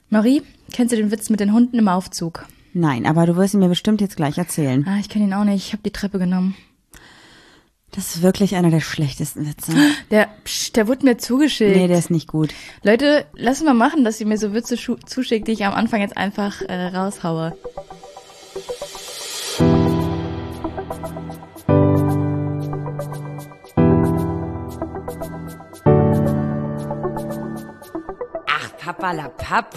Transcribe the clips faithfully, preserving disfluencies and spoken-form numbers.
Marie, kennst du den Witz mit den Hunden im Aufzug? Nein, aber du wirst ihn mir bestimmt jetzt gleich erzählen. Ah, ich kenne ihn auch nicht. Ich habe die Treppe genommen. Das ist wirklich einer der schlechtesten Witze. Der, psch, der wurde mir zugeschickt. Nee, der ist nicht gut. Leute, lass mal machen, dass ihr mir so Witze schu- zuschickt, die ich am Anfang jetzt einfach äh, raushaue. Ach, Papalapap.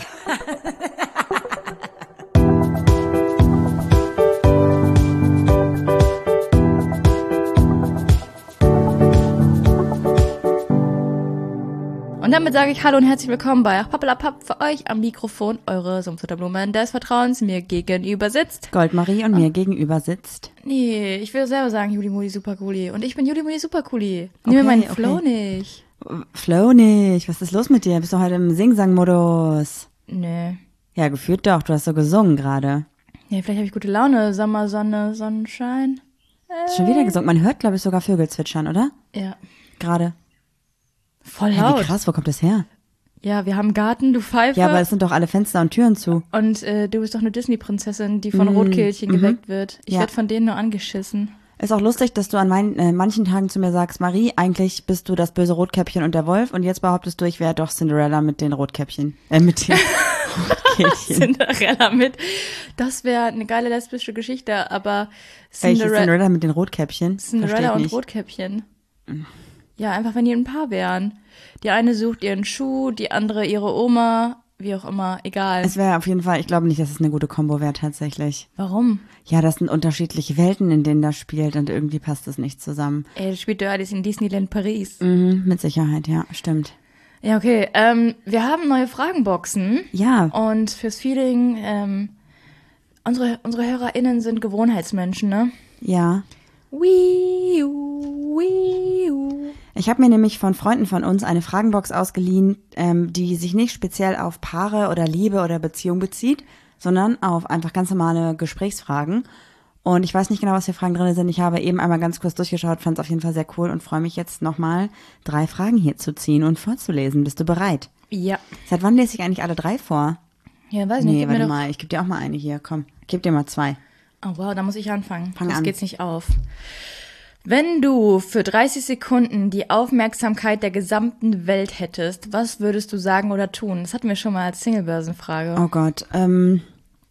Und damit sage ich Hallo und herzlich willkommen bei Pappelapapp, für euch am Mikrofon, eure Sumpfutterblumen des Vertrauens, mir gegenüber sitzt. Goldmarie und mir gegenüber sitzt. Nee, ich will selber sagen Juli Muli Supercooli. Und ich bin Juli Muli Supercooli. Nimm Okay, mir meinen okay. Flow nicht. Flow nicht, was ist los mit dir? Bist du heute im Sing-Sang-Modus? Nee. Ja, gefühlt doch, du hast so gesungen gerade. Nee, vielleicht habe ich gute Laune. Sommer, Sonne, Sonnenschein. Hast schon wieder gesungen. Man hört, glaube ich, sogar Vögel zwitschern, oder? Ja. Gerade. Voll Ja, laut. wie krass, wo kommt das her? Ja, wir haben einen Garten, du Pfeife. Ja, aber es sind doch alle Fenster und Türen zu. Und äh, du bist doch eine Disney-Prinzessin, die von Mm, Rotkehlchen mhm. geweckt wird. Ich Ja. werd von denen nur angeschissen. Ist auch lustig, dass du an mein, äh, manchen Tagen zu mir sagst, Marie, eigentlich bist du das böse Rotkäppchen und der Wolf und jetzt behauptest du, ich wäre doch Cinderella mit den Rotkäppchen. Äh, mit den Rotkehlchen. Cinderella mit. Das wäre eine geile lesbische Geschichte, aber Welche Cinderella, Cinderella mit den Rotkäppchen? Cinderella Versteh ich und nicht. Rotkäppchen. Ja, einfach wenn die ein Paar wären. Die eine sucht ihren Schuh, die andere ihre Oma, wie auch immer, egal. Es wäre auf jeden Fall, ich glaube nicht, dass es eine gute Kombo wäre tatsächlich. Warum? Ja, das sind unterschiedliche Welten, in denen das spielt und irgendwie passt es nicht zusammen. Ey, das spielt ja alles in Disneyland Paris. Mhm, mit Sicherheit, ja, stimmt. Ja, okay. Ähm, wir haben neue Fragenboxen. Ja, Und fürs Feeling, ähm, unsere, unsere HörerInnen sind Gewohnheitsmenschen, ne? ja. Wii, wii, Ich habe mir nämlich von Freunden von uns eine Fragenbox ausgeliehen, ähm, die sich nicht speziell auf Paare oder Liebe oder Beziehung bezieht, sondern auf einfach ganz normale Gesprächsfragen. Und ich weiß nicht genau, was für Fragen drin sind. Ich habe eben einmal ganz kurz durchgeschaut, fand es auf jeden Fall sehr cool und freue mich jetzt nochmal, drei Fragen hier zu ziehen und vorzulesen. Bist du bereit? Ja. Seit wann lese ich eigentlich alle drei vor? Ja, weiß nicht. Nee, gib mir warte doch. mal, ich gebe dir auch mal eine hier, komm. Ich gebe dir mal zwei. Oh wow, da muss ich anfangen. Fang Sonst an. geht's nicht auf. Wenn du für dreißig Sekunden die Aufmerksamkeit der gesamten Welt hättest, was würdest du sagen oder tun? Das hatten wir schon mal als Singlebörsenfrage. Oh Gott, ähm,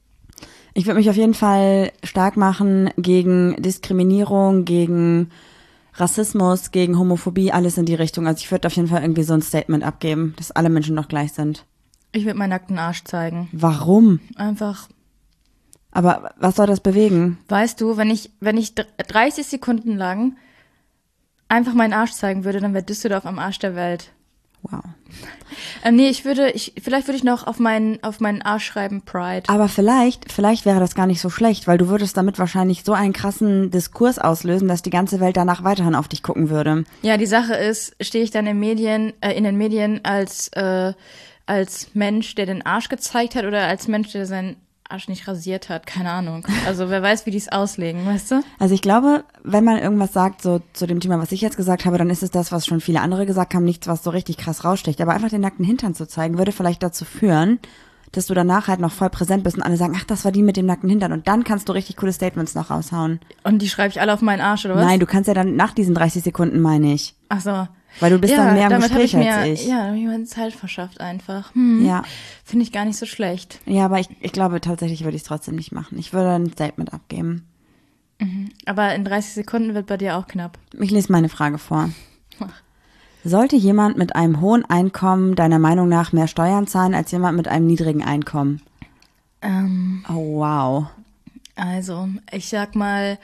ich würde mich auf jeden Fall stark machen gegen Diskriminierung, gegen Rassismus, gegen Homophobie, alles in die Richtung. Also ich würde auf jeden Fall irgendwie so ein Statement abgeben, dass alle Menschen doch gleich sind. Ich würde meinen nackten Arsch zeigen. Warum? Einfach, Aber was soll das bewegen? weißt du, wenn ich, wenn ich dreißig Sekunden lang einfach meinen Arsch zeigen würde, dann wäre Düsseldorf am Arsch der Welt. Wow. Ähm, nee, ich würde, ich, vielleicht würde ich noch auf meinen, auf meinen Arsch schreiben Pride. Aber vielleicht, vielleicht wäre das gar nicht so schlecht, weil du würdest damit wahrscheinlich so einen krassen Diskurs auslösen, dass die ganze Welt danach weiterhin auf dich gucken würde. Ja, die Sache ist, stehe ich dann in Medien, äh, in den Medien als, äh, als Mensch, der den Arsch gezeigt hat oder als Mensch, der seinen Arsch nicht rasiert hat? Keine Ahnung. Also wer weiß, wie die es auslegen, weißt du? Also ich glaube, wenn man irgendwas sagt, so zu dem Thema, was ich jetzt gesagt habe, dann ist es das, was schon viele andere gesagt haben, nichts, was so richtig krass raussticht. Aber einfach den nackten Hintern zu zeigen, würde vielleicht dazu führen, dass du danach halt noch voll präsent bist und alle sagen, ach, das war die mit dem nackten Hintern. Und dann kannst du richtig coole Statements noch raushauen. Und die schreibe ich alle auf meinen Arsch, oder was? Nein, du kannst ja dann nach diesen dreißig Sekunden, meine ich. Ach so. Weil du bist ja, dann mehr im damit hab Gespräch ich mir, als ich. Ja, da habe ich mir Zeit verschafft einfach. Hm. Ja. Finde ich gar nicht so schlecht. Ja, aber ich, ich glaube tatsächlich würde ich es trotzdem nicht machen. Ich würde ein Statement abgeben. Aber in dreißig Sekunden wird bei dir auch knapp. Ich lese meine Frage vor. Sollte jemand mit einem hohen Einkommen deiner Meinung nach mehr Steuern zahlen als jemand mit einem niedrigen Einkommen? Ähm, Oh, wow. also, ich sag mal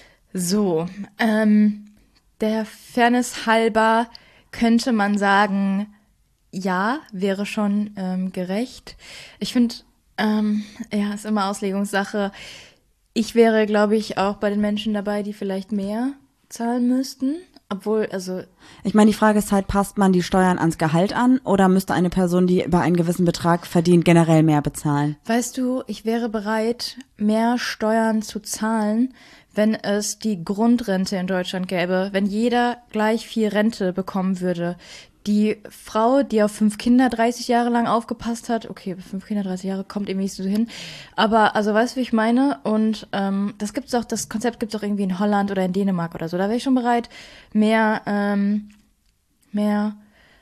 so, ähm, der Fairness halber könnte man sagen, ja, wäre schon ähm, gerecht. Ich finde, ähm, ja, ist immer Auslegungssache. Ich wäre, glaube ich, auch bei den Menschen dabei, die vielleicht mehr zahlen müssten. Obwohl, also, Ich meine, die Frage ist halt, passt man die Steuern ans Gehalt an oder müsste eine Person, die über einen gewissen Betrag verdient, generell mehr bezahlen? weißt du, ich wäre bereit, mehr Steuern zu zahlen, wenn es die Grundrente in Deutschland gäbe, wenn jeder gleich viel Rente bekommen würde. die Frau, die auf fünf Kinder dreißig Jahre lang aufgepasst hat, okay, fünf Kinder, dreißig Jahre kommt irgendwie nicht so hin, aber also weißt du, wie ich meine? Und ähm, das gibt's auch, das Konzept gibt's auch irgendwie in Holland oder in Dänemark oder so. Da wäre ich schon bereit, mehr, ähm, mehr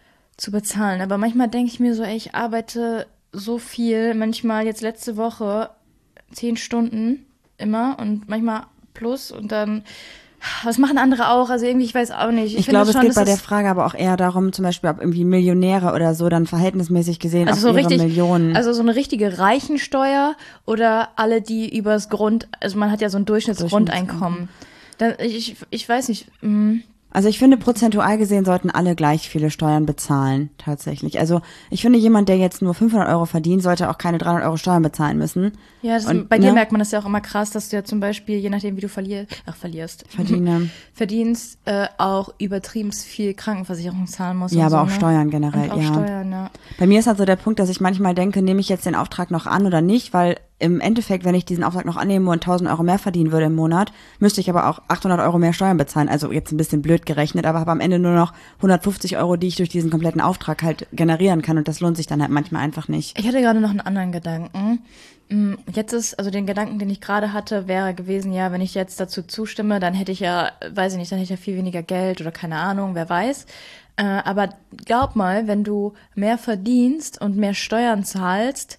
zu bezahlen. Aber manchmal denke ich mir so, ey, ich arbeite so viel, manchmal jetzt letzte Woche zehn Stunden immer und manchmal plus und dann was machen andere auch? Also irgendwie, ich weiß auch nicht. Ich, ich glaube, es geht bei der Frage aber auch eher darum, zum Beispiel, ob irgendwie Millionäre oder so dann verhältnismäßig gesehen also auf so ihre richtig, Millionen. Also so eine richtige Reichensteuer oder alle, die übers Grund, also man hat ja so ein Durchschnittsgrundeinkommen. Dann, ich, ich weiß nicht. Mh. Also ich finde, prozentual gesehen sollten alle gleich viele Steuern bezahlen, tatsächlich. Also ich finde, jemand, der jetzt nur fünfhundert Euro verdient, sollte auch keine dreihundert Euro Steuern bezahlen müssen. Ja, das, und, bei dir ne? merkt man das ja auch immer krass, dass du ja zum Beispiel, je nachdem, wie du verlierst, ach, verlierst, Verdiene. verdienst, äh, auch übertrieben viel Krankenversicherung zahlen musst. Ja, und aber so, auch ne? Steuern generell, und auch ja. Steuern, ja. Bei mir ist halt so der Punkt, dass ich manchmal denke, nehme ich jetzt den Auftrag noch an oder nicht, weil im Endeffekt, wenn ich diesen Auftrag noch annehme und tausend Euro mehr verdienen würde im Monat, müsste ich aber auch achthundert Euro mehr Steuern bezahlen. Also jetzt ein bisschen blöd gerechnet, aber habe am Ende nur noch hundertfünfzig Euro, die ich durch diesen kompletten Auftrag halt generieren kann und das lohnt sich dann halt manchmal einfach nicht. Ich hatte gerade noch einen anderen Gedanken. Jetzt ist, also den Gedanken, den ich gerade hatte, wäre gewesen, ja, wenn ich jetzt dazu zustimme, dann hätte ich ja, weiß ich nicht, dann hätte ich ja viel weniger Geld oder keine Ahnung, wer weiß. Äh, aber glaub mal, wenn du mehr verdienst und mehr Steuern zahlst,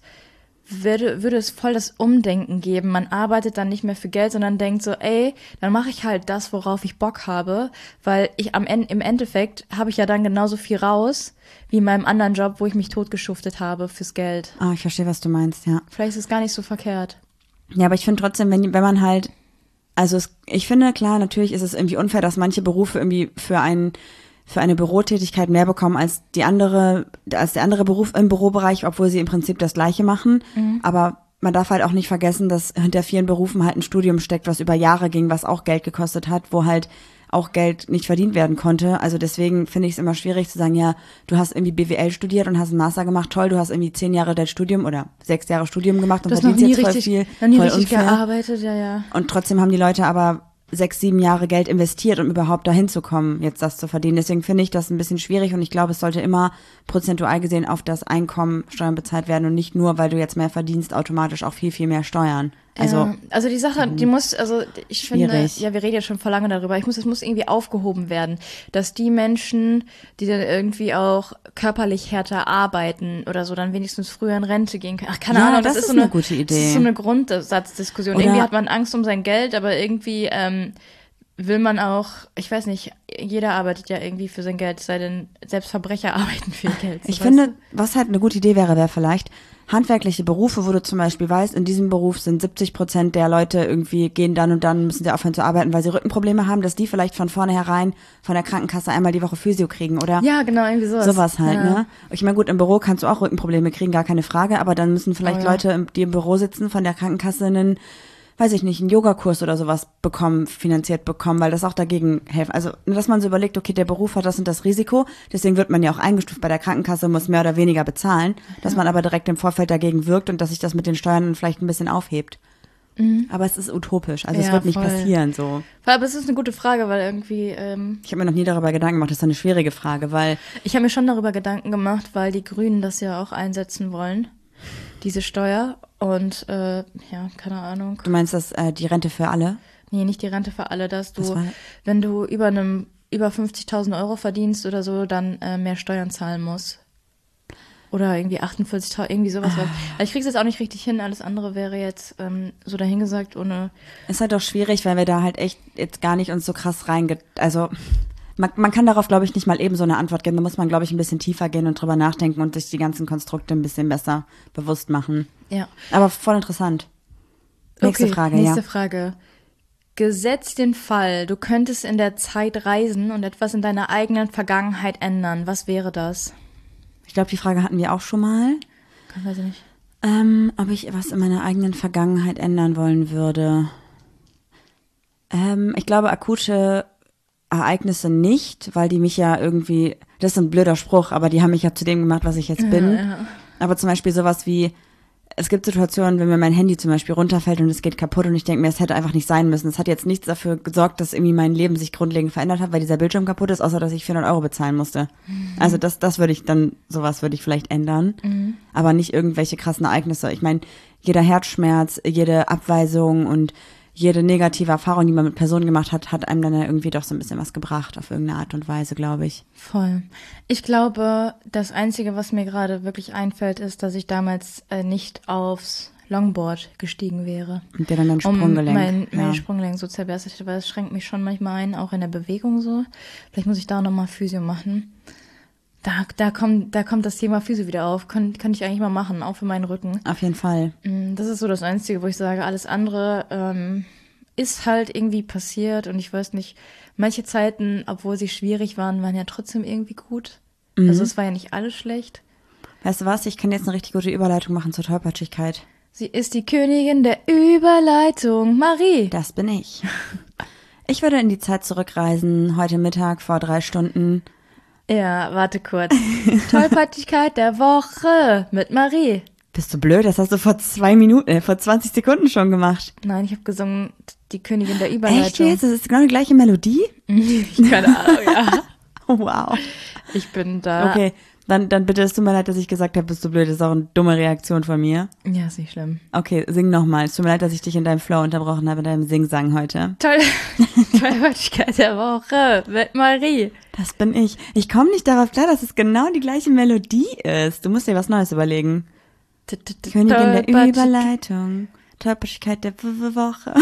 würde, würde es voll das Umdenken geben. Man arbeitet dann nicht mehr für Geld, sondern denkt so, ey, dann mache ich halt das, worauf ich Bock habe, weil ich am Ende, im Endeffekt habe ich ja dann genauso viel raus, wie in meinem anderen Job, wo ich mich totgeschuftet habe fürs Geld. Ah, ich verstehe, was du meinst, ja. Vielleicht ist es gar nicht so verkehrt. Ja, aber ich finde trotzdem, wenn, wenn man halt, also es, ich finde, klar, natürlich ist es irgendwie unfair, dass manche Berufe irgendwie für einen für eine Bürotätigkeit mehr bekommen als die andere, als der andere Beruf im Bürobereich, obwohl sie im Prinzip das Gleiche machen. Mhm. Aber man darf halt auch nicht vergessen, dass hinter vielen Berufen halt ein Studium steckt, was über Jahre ging, was auch Geld gekostet hat, wo halt auch Geld nicht verdient werden konnte. Also deswegen finde ich es immer schwierig zu sagen, ja, du hast irgendwie B W L studiert und hast einen Master gemacht, toll, du hast irgendwie zehn Jahre dein Studium oder sechs Jahre Studium gemacht und verdienst jetzt voll viel, noch nie voll richtig unfair. gearbeitet, ja, ja. Und trotzdem haben die Leute aber sechs, sieben Jahre Geld investiert, um überhaupt dahin zu kommen, jetzt das zu verdienen. Deswegen finde ich das ein bisschen schwierig und ich glaube, es sollte immer prozentual gesehen auf das Einkommen Steuern bezahlt werden und nicht nur, weil du jetzt mehr verdienst, automatisch auch viel, viel mehr Steuern. Also, ja, also die Sache, die muss, also ich schwierig. finde, ja, wir reden ja schon vor lange darüber, ich muss, es muss irgendwie aufgehoben werden, dass die Menschen, die dann irgendwie auch körperlich härter arbeiten oder so, dann wenigstens früher in Rente gehen können. Ach, keine ja, Ahnung, das, das ist so eine eine gute Idee. Das ist so eine Grundsatzdiskussion. Oder irgendwie hat man Angst um sein Geld, aber irgendwie ähm, will man auch, ich weiß nicht, jeder arbeitet ja irgendwie für sein Geld, es sei denn, selbst Verbrecher arbeiten für ihr Geld. So, ich finde, du? was halt eine gute Idee wäre, wäre vielleicht handwerkliche Berufe, wo du zum Beispiel weißt, in diesem Beruf sind siebzig Prozent der Leute irgendwie gehen dann und dann, müssen sie aufhören zu arbeiten, weil sie Rückenprobleme haben, dass die vielleicht von vornherein von der Krankenkasse einmal die Woche Physio kriegen, oder? Ja, genau, irgendwie sowas. Sowas halt, ja. ne? Ich meine, gut, im Büro kannst du auch Rückenprobleme kriegen, gar keine Frage, aber dann müssen vielleicht oh, ja. Leute, die im Büro sitzen, von der Krankenkasse einen, weiß ich nicht, einen Yogakurs oder sowas bekommen, finanziert bekommen, weil das auch dagegen hilft. Also, dass man so überlegt, okay, der Beruf hat das und das Risiko, deswegen wird man ja auch eingestuft bei der Krankenkasse, muss mehr oder weniger bezahlen, dass ja. man aber direkt im Vorfeld dagegen wirkt und dass sich das mit den Steuern vielleicht ein bisschen aufhebt. Mhm. Aber es ist utopisch, also ja, es wird nicht voll. passieren so. Aber es ist eine gute Frage, weil irgendwie ähm, ich habe mir noch nie darüber Gedanken gemacht, das ist eine schwierige Frage, weil ich habe mir schon darüber Gedanken gemacht, weil die Grünen das ja auch einsetzen wollen, diese Steuer. Und äh, ja, keine Ahnung. Du meinst das äh, die Rente für alle? Nee, nicht die Rente für alle, dass du, wenn du über einem über fünfzigtausend Euro verdienst oder so, dann äh, mehr Steuern zahlen musst. Oder irgendwie achtundvierzigtausend, irgendwie sowas. Ah. Also ich krieg's jetzt auch nicht richtig hin, alles andere wäre jetzt ähm, so dahingesagt, ohne... Ist halt doch schwierig, weil wir da halt echt jetzt gar nicht uns so krass reinge... Also... Man, man kann darauf, glaube ich, nicht mal eben so eine Antwort geben. Da muss man, glaube ich, ein bisschen tiefer gehen und drüber nachdenken und sich die ganzen Konstrukte ein bisschen besser bewusst machen. Ja. Aber voll interessant. Nächste okay, Frage, nächste ja. Nächste Frage. Gesetzt den Fall, du könntest in der Zeit reisen und etwas in deiner eigenen Vergangenheit ändern. Was wäre das? Ich glaube, die Frage hatten wir auch schon mal. Weiß ich nicht. Ähm, ob ich was in meiner eigenen Vergangenheit ändern wollen würde. Ähm, ich glaube, akute Ereignisse nicht, weil die mich ja irgendwie, das ist ein blöder Spruch, aber die haben mich ja zu dem gemacht, was ich jetzt bin. Ja, ja. Aber zum Beispiel sowas wie es gibt Situationen, wenn mir mein Handy zum Beispiel runterfällt und es geht kaputt und ich denke mir, es hätte einfach nicht sein müssen. Es hat jetzt nichts dafür gesorgt, dass irgendwie mein Leben sich grundlegend verändert hat, weil dieser Bildschirm kaputt ist, außer dass ich vierhundert Euro bezahlen musste. Mhm. Also das, das würde ich dann, sowas würde ich vielleicht ändern, mhm. aber nicht irgendwelche krassen Ereignisse. Ich meine, jeder Herzschmerz, jede Abweisung und jede negative Erfahrung, die man mit Personen gemacht hat, hat einem dann ja irgendwie doch so ein bisschen was gebracht, auf irgendeine Art und Weise, glaube ich. Voll. Ich glaube, das Einzige, was mir gerade wirklich einfällt, ist, dass ich damals äh, nicht aufs Longboard gestiegen wäre. Und dir dann dein Sprunggelenk. Um mein, mein ja. Sprunggelenk so zerberstet hätte, weil es schränkt mich schon manchmal ein, auch in der Bewegung so. Vielleicht muss ich da nochmal Physio machen. Da, da, kommt, da kommt das Thema Physio wieder auf. Kann, kann ich eigentlich mal machen, auch für meinen Rücken. Auf jeden Fall. Das ist so das Einzige, wo ich sage, alles andere ähm, ist halt irgendwie passiert. Und ich weiß nicht, manche Zeiten, obwohl sie schwierig waren, waren ja trotzdem irgendwie gut. Mhm. Also es war ja nicht alles schlecht. Weißt du was, ich kann jetzt eine richtig gute Überleitung machen zur Tollpatschigkeit. Sie ist die Königin der Überleitung, Marie. Das bin ich. Ich würde in die Zeit zurückreisen, heute Mittag vor drei Stunden. Ja, warte kurz. Tollpatschigkeit der Woche mit Marie. Bist du blöd? Das hast du vor zwei Minuten, äh, vor zwanzig Sekunden schon gemacht. Nein, ich habe gesungen, die Königin der Überleitung. Echt jetzt? Das ist genau die gleiche Melodie? Keine Ahnung, ja. Oh, wow. Ich bin da. Okay, dann, dann bitte, es tut mir leid, dass ich gesagt habe, bist du blöd. Das ist auch eine dumme Reaktion von mir. Ja, ist nicht schlimm. Okay, sing nochmal. Es tut mir leid, dass ich dich in deinem Flow unterbrochen habe, in deinem Singsang heute. Toll. Tollpatschigkeit der Woche mit Marie. Das bin ich. Ich komme nicht darauf klar, dass es genau die gleiche Melodie ist. Du musst dir was Neues überlegen. Königin der Überleitung. Tollpatschigkeit der Woche.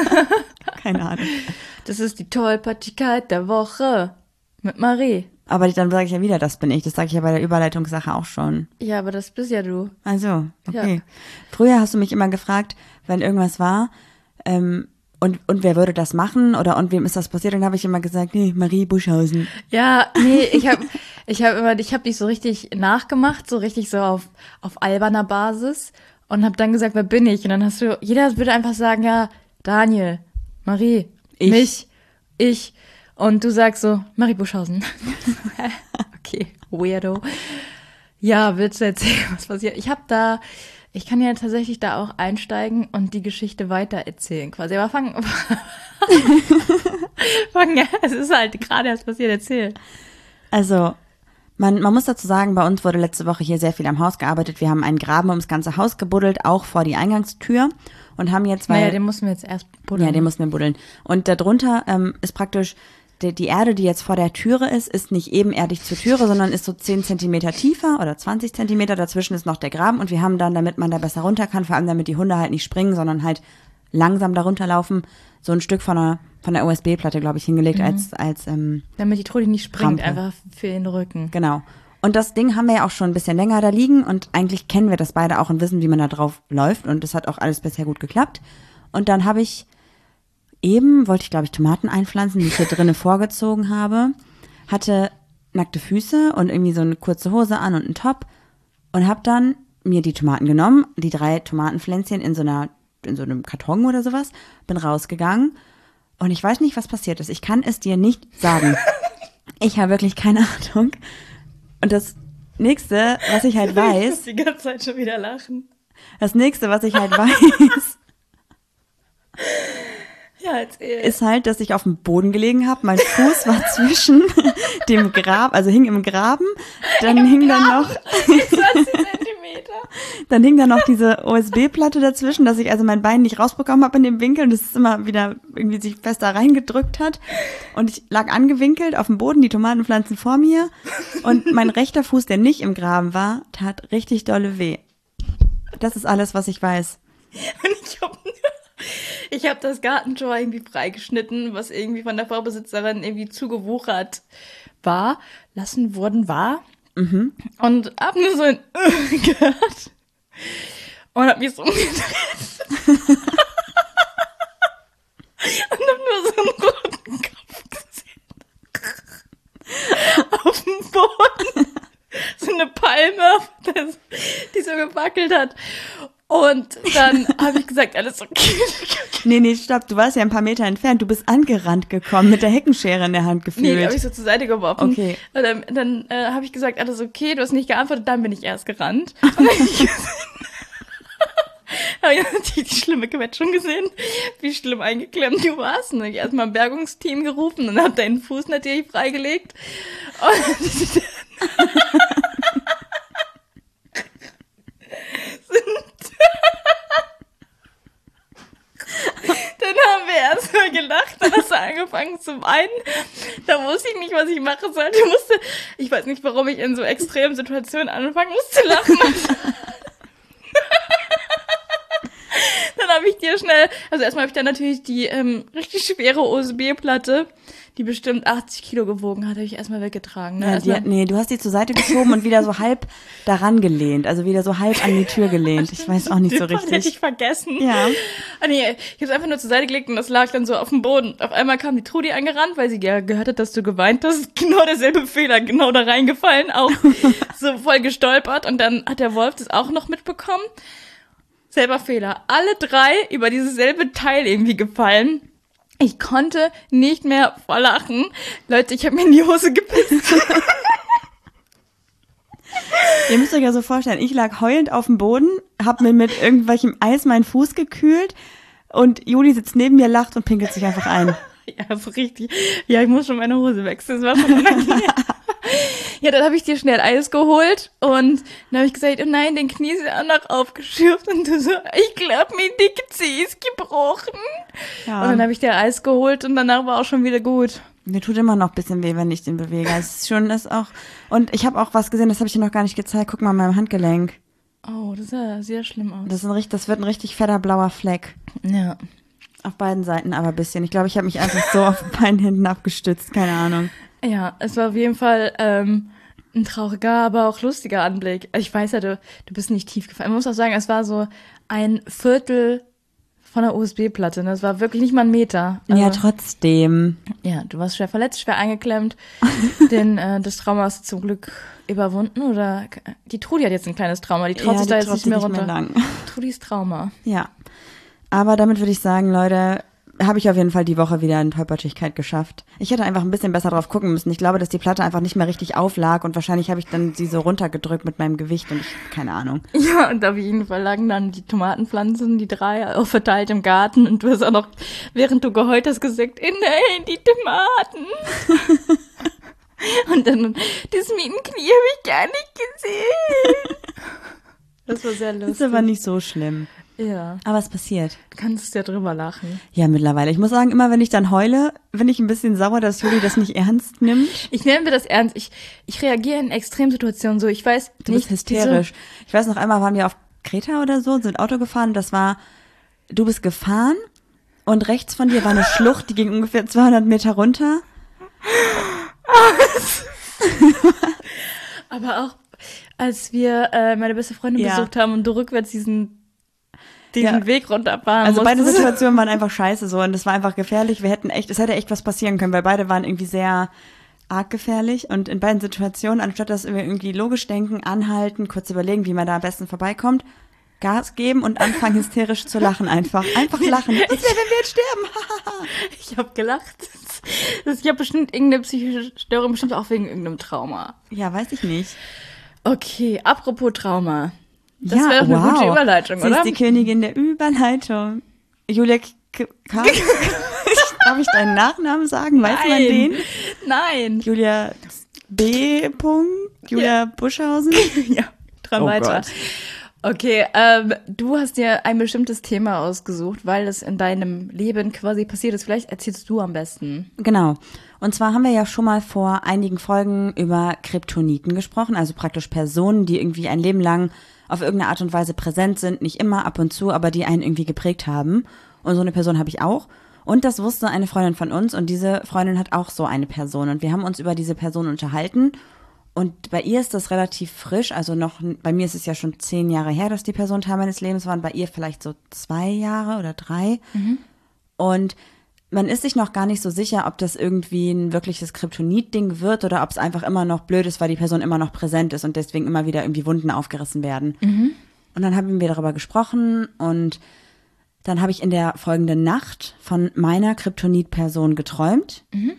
Keine Ahnung. Das ist die Tollpatschigkeit der Woche mit Marie. Aber dann sage ich ja wieder, das bin ich. Das sage ich ja bei der Überleitungssache auch schon. Ja, aber das bist ja du. Also, okay. Ja. Früher hast du mich immer gefragt, wenn irgendwas war, ähm, und, und wer würde das machen oder und wem ist das passiert? Dann habe ich immer gesagt, nee, Marie Buschhausen. Ja, nee, ich habe ich hab immer, ich habe dich so richtig nachgemacht, so richtig so auf, auf alberner Basis und habe dann gesagt, wer bin ich? Und dann hast du, jeder würde einfach sagen, ja, Daniel, Marie, ich. mich, ich. Und du sagst so, Marie Buschhausen. Okay, weirdo. Ja, willst du erzählen, was passiert? Ich habe da, ich kann ja tatsächlich da auch einsteigen und die Geschichte weiter erzählen quasi. Aber fang, fang, es ist halt gerade erst passiert, erzähl. Also, man, man muss dazu sagen, bei uns wurde letzte Woche hier sehr viel am Haus gearbeitet. Wir haben einen Graben ums ganze Haus gebuddelt, auch vor die Eingangstür und haben jetzt, weil... Naja, den mussten wir jetzt erst buddeln. Ja, den mussten wir buddeln. Und darunter ähm, ist praktisch... Die, die Erde, die jetzt vor der Türe ist, ist nicht ebenerdig zur Türe, sondern ist so zehn Zentimeter tiefer oder zwanzig Zentimeter. Dazwischen ist noch der Graben und wir haben dann, damit man da besser runter kann, vor allem damit die Hunde halt nicht springen, sondern halt langsam da runterlaufen, so ein Stück von einer, von der U S B-Platte, glaube ich, hingelegt, mhm. als, als ähm, damit die Trudi nicht springt, Rampe. Einfach für den Rücken. Genau. Und das Ding haben wir ja auch schon ein bisschen länger da liegen und eigentlich kennen wir das beide auch und wissen, wie man da drauf läuft und das hat auch alles bisher gut geklappt. Und dann habe ich Eben wollte ich, glaube ich, Tomaten einpflanzen, die ich hier drinnen vorgezogen habe. Hatte nackte Füße und irgendwie so eine kurze Hose an und einen Top. Und habe dann mir die Tomaten genommen, die drei Tomatenpflänzchen in so einer, in so einem Karton oder sowas. Bin rausgegangen. Und ich weiß nicht, was passiert ist. Ich kann es dir nicht sagen. Ich habe wirklich keine Ahnung. Und das Nächste, was ich halt weiß... Ich muss die ganze Zeit schon wieder lachen. Das Nächste, was ich halt weiß... Ja, erzähl. Ist halt, dass ich auf dem Boden gelegen habe. Mein Fuß war zwischen dem Grab, also hing im Graben. Dann Im hing Graben. dann noch zwanzig Zentimeter. Dann hing dann noch diese U S B-Platte dazwischen, dass ich also mein Bein nicht rausbekommen habe in dem Winkel und das ist immer wieder irgendwie sich fest da reingedrückt hat. Und ich lag angewinkelt auf dem Boden, die Tomatenpflanzen vor mir und mein rechter Fuß, der nicht im Graben war, tat richtig dolle weh. Das ist alles, was ich weiß. Und ich habe Ich habe das Gartentor irgendwie freigeschnitten, was irgendwie von der Vorbesitzerin irgendwie zugewuchert war, lassen worden war. Mhm. Und hab nur so ein gehört und hab mich so umgedreht. Und hab nur so einen roten Kopf gesehen. Auf dem Boden. So eine Palme, die so gewackelt hat. Und dann habe ich gesagt, alles okay. Nee, nee, stopp, du warst ja ein paar Meter entfernt. Du bist angerannt gekommen, mit der Heckenschere in der Hand gefühlt. Nee, die habe ich so zur Seite geworfen. Okay. Und dann dann äh, habe ich gesagt, alles okay, du hast nicht geantwortet, dann bin ich erst gerannt. Und dann hab ich gesehen, habe ich natürlich die schlimme Quetschung gesehen, wie schlimm eingeklemmt du warst. Und dann habe ich erstmal ein Bergungsteam gerufen und habe deinen Fuß natürlich freigelegt. Und dann haben wir erstmal gelacht, dann hast du angefangen zu weinen. Da wusste ich nicht, was ich machen sollte. Ich musste, ich weiß nicht, warum ich in so extremen Situationen anfangen musste zu lachen. Dann habe ich dir schnell, also erstmal habe ich dann natürlich die ähm, richtig schwere O S B-Platte, die bestimmt achtzig Kilo gewogen hat, habe ich erstmal weggetragen. Ne? Ja, die, hat- nee, du hast die zur Seite geschoben und wieder so halb daran gelehnt, also wieder so halb an die Tür gelehnt. Ich weiß auch nicht so Den Part hätte ich richtig. vergessen. Ja. Ah, nee, ich habe es einfach nur zur Seite gelegt und das lag dann so auf dem Boden. Auf einmal kam die Trudi angerannt, weil sie ja gehört hat, dass du geweint hast. Genau derselbe Fehler, genau da reingefallen, auch so voll gestolpert. Und dann hat der Wolf das auch noch mitbekommen. Selber Fehler. Alle drei über dieses selbe Teil irgendwie gefallen. Ich konnte nicht mehr vor Lachen. Leute, ich habe mir in die Hose gepisst. Ihr müsst euch ja so vorstellen, ich lag heulend auf dem Boden, hab mir mit irgendwelchem Eis meinen Fuß gekühlt und Juli sitzt neben mir, lacht und pinkelt sich einfach ein. Ja, so richtig. Ja, ich muss schon meine Hose wechseln. Das war schon unangenehm. Ja, dann habe ich dir schnell Eis geholt und dann habe ich gesagt, oh nein, den Knie ist auch noch aufgeschürft und du so, ich glaube, mein dicke Zeh ist gebrochen. Ja. Und dann habe ich dir Eis geholt und danach war auch schon wieder gut. Mir tut immer noch ein bisschen weh, wenn ich den bewege. Es ist schon, ist auch, und ich habe auch was gesehen, das habe ich dir noch gar nicht gezeigt. Guck mal an meinem Handgelenk. Oh, das sah sehr schlimm aus. Das, ist ein, richtig- das wird ein richtig fetter blauer Fleck. Ja. Auf beiden Seiten aber ein bisschen. Ich glaube, ich habe mich einfach so auf den Beinen hinten abgestützt. Keine Ahnung. Ja, es war auf jeden Fall ähm, ein trauriger, aber auch lustiger Anblick. Also ich weiß ja, du, du bist nicht tief gefallen. Man muss auch sagen, es war so ein Viertel von der U S B-Platte. Ne? Das war wirklich nicht mal ein Meter. Also, Ja, trotzdem. ja, du warst schwer verletzt, schwer eingeklemmt. Denn äh, das Trauma hast du zum Glück überwunden. Oder die Trudi hat jetzt ein kleines Trauma. Die traut Ja, sich die da jetzt traut nicht sich mehr nicht runter. mehr lang. Trudis Trauma. Ja. Aber damit würde ich sagen, Leute, habe ich auf jeden Fall die Woche wieder in Tollpatschigkeit geschafft. Ich hätte einfach ein bisschen besser drauf gucken müssen. Ich glaube, dass die Platte einfach nicht mehr richtig auflag und wahrscheinlich habe ich dann sie so runtergedrückt mit meinem Gewicht und ich, keine Ahnung. Ja, und auf jeden Fall lagen dann die Tomatenpflanzen, die drei, auch verteilt im Garten. Und du hast auch noch, während du geheult hast, gesagt, eh, nein, die Tomaten. Und dann, das Mietenknie habe ich gar nicht gesehen. Das war sehr lustig. Das ist aber nicht so schlimm. Ja, Aber es passiert. du kannst ja drüber lachen. Ja, mittlerweile. Ich muss sagen, immer wenn ich dann heule, bin ich ein bisschen sauer, dass Juli das nicht ernst nimmt. Ich nehme mir das ernst. Ich, ich reagiere in Extremsituationen so. Ich weiß Du nicht. bist hysterisch. Ich weiß noch einmal, waren wir auf Kreta oder so, sind Auto gefahren. Das war, du bist gefahren und rechts von dir war eine Schlucht, die ging ungefähr zweihundert Meter runter. Aber auch, als wir äh, meine beste Freundin Ja. besucht haben und du rückwärts diesen, diesen Ja. Weg runterfahren Also beide musstest. Situationen waren einfach scheiße so und es war einfach gefährlich. Wir hätten echt, es hätte echt was passieren können, weil beide waren irgendwie sehr arg gefährlich und in beiden Situationen, anstatt dass wir irgendwie logisch denken, anhalten, kurz überlegen, wie man da am besten vorbeikommt, Gas geben und anfangen hysterisch zu lachen einfach. Einfach lachen. Was wäre, wenn wir jetzt sterben? Ich habe gelacht. Das, ich habe bestimmt irgendeine psychische Störung, bestimmt auch wegen irgendeinem Trauma. Ja, weiß ich nicht. Okay, apropos Trauma. Das ja, wäre doch eine wow. gute Überleitung, Sie oder? ist die Königin der Überleitung. Julia K. K. Darf ich deinen Nachnamen sagen? Weiß man den? Nein. Julia B. Punkt, Julia Buschhausen. Ja, dran Oh weiter. Gott. Okay, ähm, du hast dir ein bestimmtes Thema ausgesucht, weil es in deinem Leben quasi passiert ist. Vielleicht erzählst du am besten. Genau. Und zwar haben wir ja schon mal vor einigen Folgen über Kryptoniten gesprochen, also praktisch Personen, die irgendwie ein Leben lang auf irgendeine Art und Weise präsent sind, nicht immer, ab und zu, aber die einen irgendwie geprägt haben. Und so eine Person habe ich auch. Und das wusste eine Freundin von uns und diese Freundin hat auch so eine Person. Und wir haben uns über diese Person unterhalten. Und bei ihr ist das relativ frisch, also noch, bei mir ist es ja schon zehn Jahre her, dass die Person Teil meines Lebens war, und bei ihr vielleicht so zwei Jahre oder drei. Mhm. Und man ist sich noch gar nicht so sicher, ob das irgendwie ein wirkliches Kryptonit-Ding wird oder ob es einfach immer noch blöd ist, weil die Person immer noch präsent ist und deswegen immer wieder irgendwie Wunden aufgerissen werden. Mhm. Und dann haben wir darüber gesprochen und dann habe ich in der folgenden Nacht von meiner Kryptonit-Person geträumt. Mhm.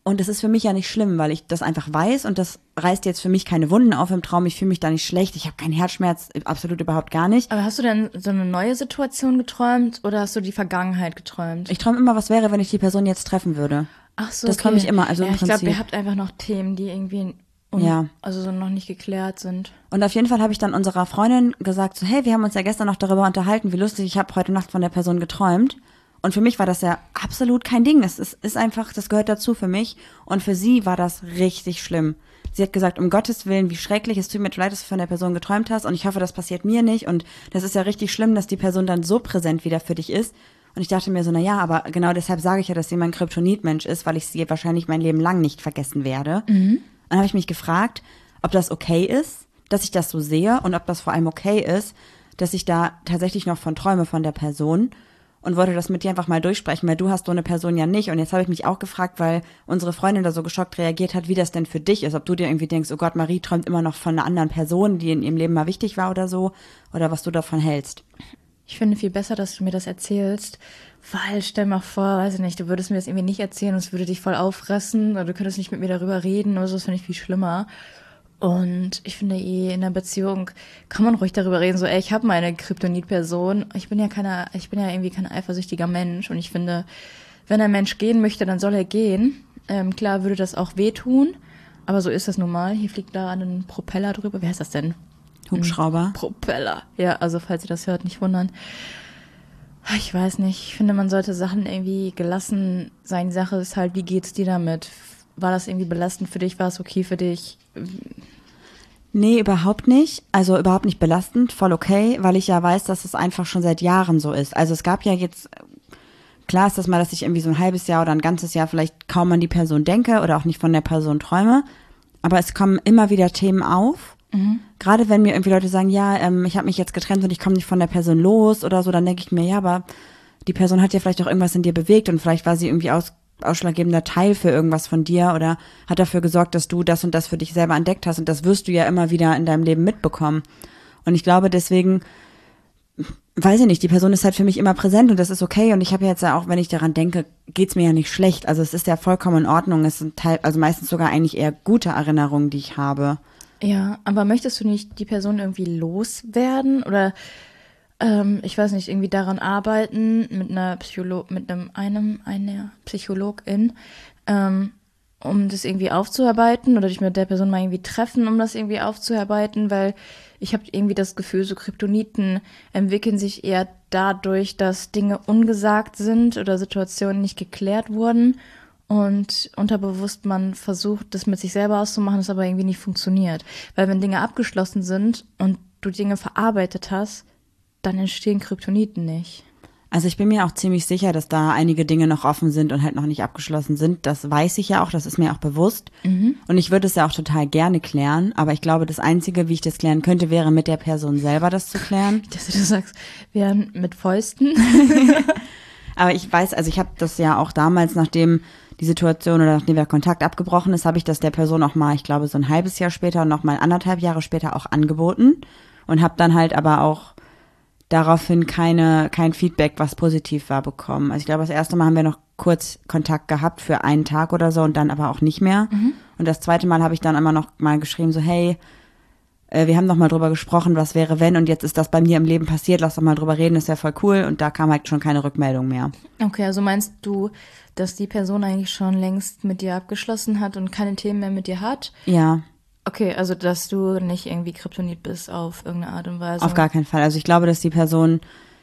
Und das ist für mich ja nicht schlimm, weil ich das einfach weiß und das reißt jetzt für mich keine Wunden auf im Traum. Ich fühle mich da nicht schlecht, ich habe keinen Herzschmerz, absolut überhaupt gar nicht. Aber hast du denn so eine neue Situation geträumt oder hast du die Vergangenheit geträumt? Ich träume immer, was wäre, wenn ich die Person jetzt treffen würde. Ach so, Das okay. träume ich immer, also ja, im ich glaube, Prinzip. ihr habt einfach noch Themen, die irgendwie un- Ja. also so noch nicht geklärt sind. Und auf jeden Fall habe ich dann unserer Freundin gesagt, so hey, wir haben uns ja gestern noch darüber unterhalten, wie lustig, ich habe heute Nacht von der Person geträumt. Und für mich war das ja absolut kein Ding. Es ist, ist einfach, das gehört dazu für mich. Und für sie war das richtig schlimm. Sie hat gesagt, um Gottes Willen, wie schrecklich, es tut mir leid, dass du von der Person geträumt hast. Und ich hoffe, das passiert mir nicht. Und das ist ja richtig schlimm, dass die Person dann so präsent wieder für dich ist. Und ich dachte mir so, na ja, aber genau deshalb sage ich ja, dass sie mein Kryptonitmensch ist, weil ich sie wahrscheinlich mein Leben lang nicht vergessen werde. Mhm. Dann habe ich mich gefragt, ob das okay ist, dass ich das so sehe und ob das vor allem okay ist, dass ich da tatsächlich noch von träume von der Person. Und wollte das mit dir einfach mal durchsprechen, weil du hast so eine Person ja nicht. Und jetzt habe ich mich auch gefragt, weil unsere Freundin da so geschockt reagiert hat, wie das denn für dich ist. Ob du dir irgendwie denkst, oh Gott, Marie träumt immer noch von einer anderen Person, die in ihrem Leben mal wichtig war oder so. Oder was du davon hältst. Ich finde viel besser, dass du mir das erzählst, weil stell mal vor, weiß ich nicht, du würdest mir das irgendwie nicht erzählen und es würde dich voll auffressen oder du könntest nicht mit mir darüber reden oder so, das finde ich viel schlimmer. Und ich finde eh, in einer Beziehung kann man ruhig darüber reden, so ey, ich habe meine Kryptonit-Person, ich bin ja keine, ich bin ja irgendwie kein eifersüchtiger Mensch und ich finde, wenn ein Mensch gehen möchte, dann soll er gehen. Ähm, klar würde das auch wehtun, aber so ist das nun mal. Hier fliegt da ein Propeller drüber, wie heißt das denn? Hubschrauber. Ein Propeller, ja, also falls ihr das hört, nicht wundern. Ich weiß nicht, ich finde, man sollte Sachen irgendwie gelassen sein. Die Sache ist halt, wie geht's dir damit? War das irgendwie belastend für dich? War es okay für dich? Nee, überhaupt nicht. Also überhaupt nicht belastend, voll okay, weil ich ja weiß, dass es einfach schon seit Jahren so ist. Also es gab ja jetzt, klar ist das mal, dass ich irgendwie so ein halbes Jahr oder ein ganzes Jahr vielleicht kaum an die Person denke oder auch nicht von der Person träume. Aber es kommen immer wieder Themen auf. Mhm. Gerade wenn mir irgendwie Leute sagen, ja, ähm, ich habe mich jetzt getrennt und ich komme nicht von der Person los oder so, dann denke ich mir, ja, aber die Person hat ja vielleicht auch irgendwas in dir bewegt und vielleicht war sie irgendwie aus ausschlaggebender Teil für irgendwas von dir oder hat dafür gesorgt, dass du das und das für dich selber entdeckt hast und das wirst du ja immer wieder in deinem Leben mitbekommen. Und ich glaube deswegen, weiß ich nicht, die Person ist halt für mich immer präsent und das ist okay und ich habe jetzt ja auch, wenn ich daran denke, geht's mir ja nicht schlecht. Also es ist ja vollkommen in Ordnung. Es sind Teil, also meistens sogar eigentlich eher gute Erinnerungen, die ich habe. Ja, aber möchtest du nicht die Person irgendwie loswerden oder ähm, ich weiß nicht, irgendwie daran arbeiten mit einer Psycholo- mit einem, einem, einer Psychologin, ähm, um das irgendwie aufzuarbeiten oder dich mit der Person mal irgendwie treffen, um das irgendwie aufzuarbeiten, weil ich habe irgendwie das Gefühl, so Kryptoniten entwickeln sich eher dadurch, dass Dinge ungesagt sind oder Situationen nicht geklärt wurden und unterbewusst man versucht, das mit sich selber auszumachen, das aber irgendwie nicht funktioniert. Weil wenn Dinge abgeschlossen sind und du Dinge verarbeitet hast, dann entstehen Kryptoniten nicht. Also ich bin mir auch ziemlich sicher, dass da einige Dinge noch offen sind und halt noch nicht abgeschlossen sind. Das weiß ich ja auch, das ist mir auch bewusst. Mhm. Und ich würde es ja auch total gerne klären. Aber ich glaube, das Einzige, wie ich das klären könnte, wäre mit der Person selber das zu klären. Dass du sagst, wir haben mit Fäusten. Aber ich weiß, also ich habe das ja auch damals, nachdem die Situation oder nachdem der Kontakt abgebrochen ist, habe ich das der Person auch mal, ich glaube so ein halbes Jahr später und noch mal anderthalb Jahre später auch angeboten. Und habe dann halt aber auch daraufhin keine, kein Feedback, was positiv war, bekommen. Also ich glaube, das erste Mal haben wir noch kurz Kontakt gehabt für einen Tag oder so und dann aber auch nicht mehr. Mhm. Und das zweite Mal habe ich dann immer noch mal geschrieben, so hey, äh, wir haben noch mal drüber gesprochen, was wäre wenn und jetzt ist das bei mir im Leben passiert, lass doch mal drüber reden, ist ja voll cool und da kam halt schon keine Rückmeldung mehr. Okay, also meinst du, dass die Person eigentlich schon längst mit dir abgeschlossen hat und keine Themen mehr mit dir hat? Ja. Okay, also dass du nicht irgendwie Kryptonit bist auf irgendeine Art und Weise. Auf gar keinen Fall. Also ich glaube, dass die Person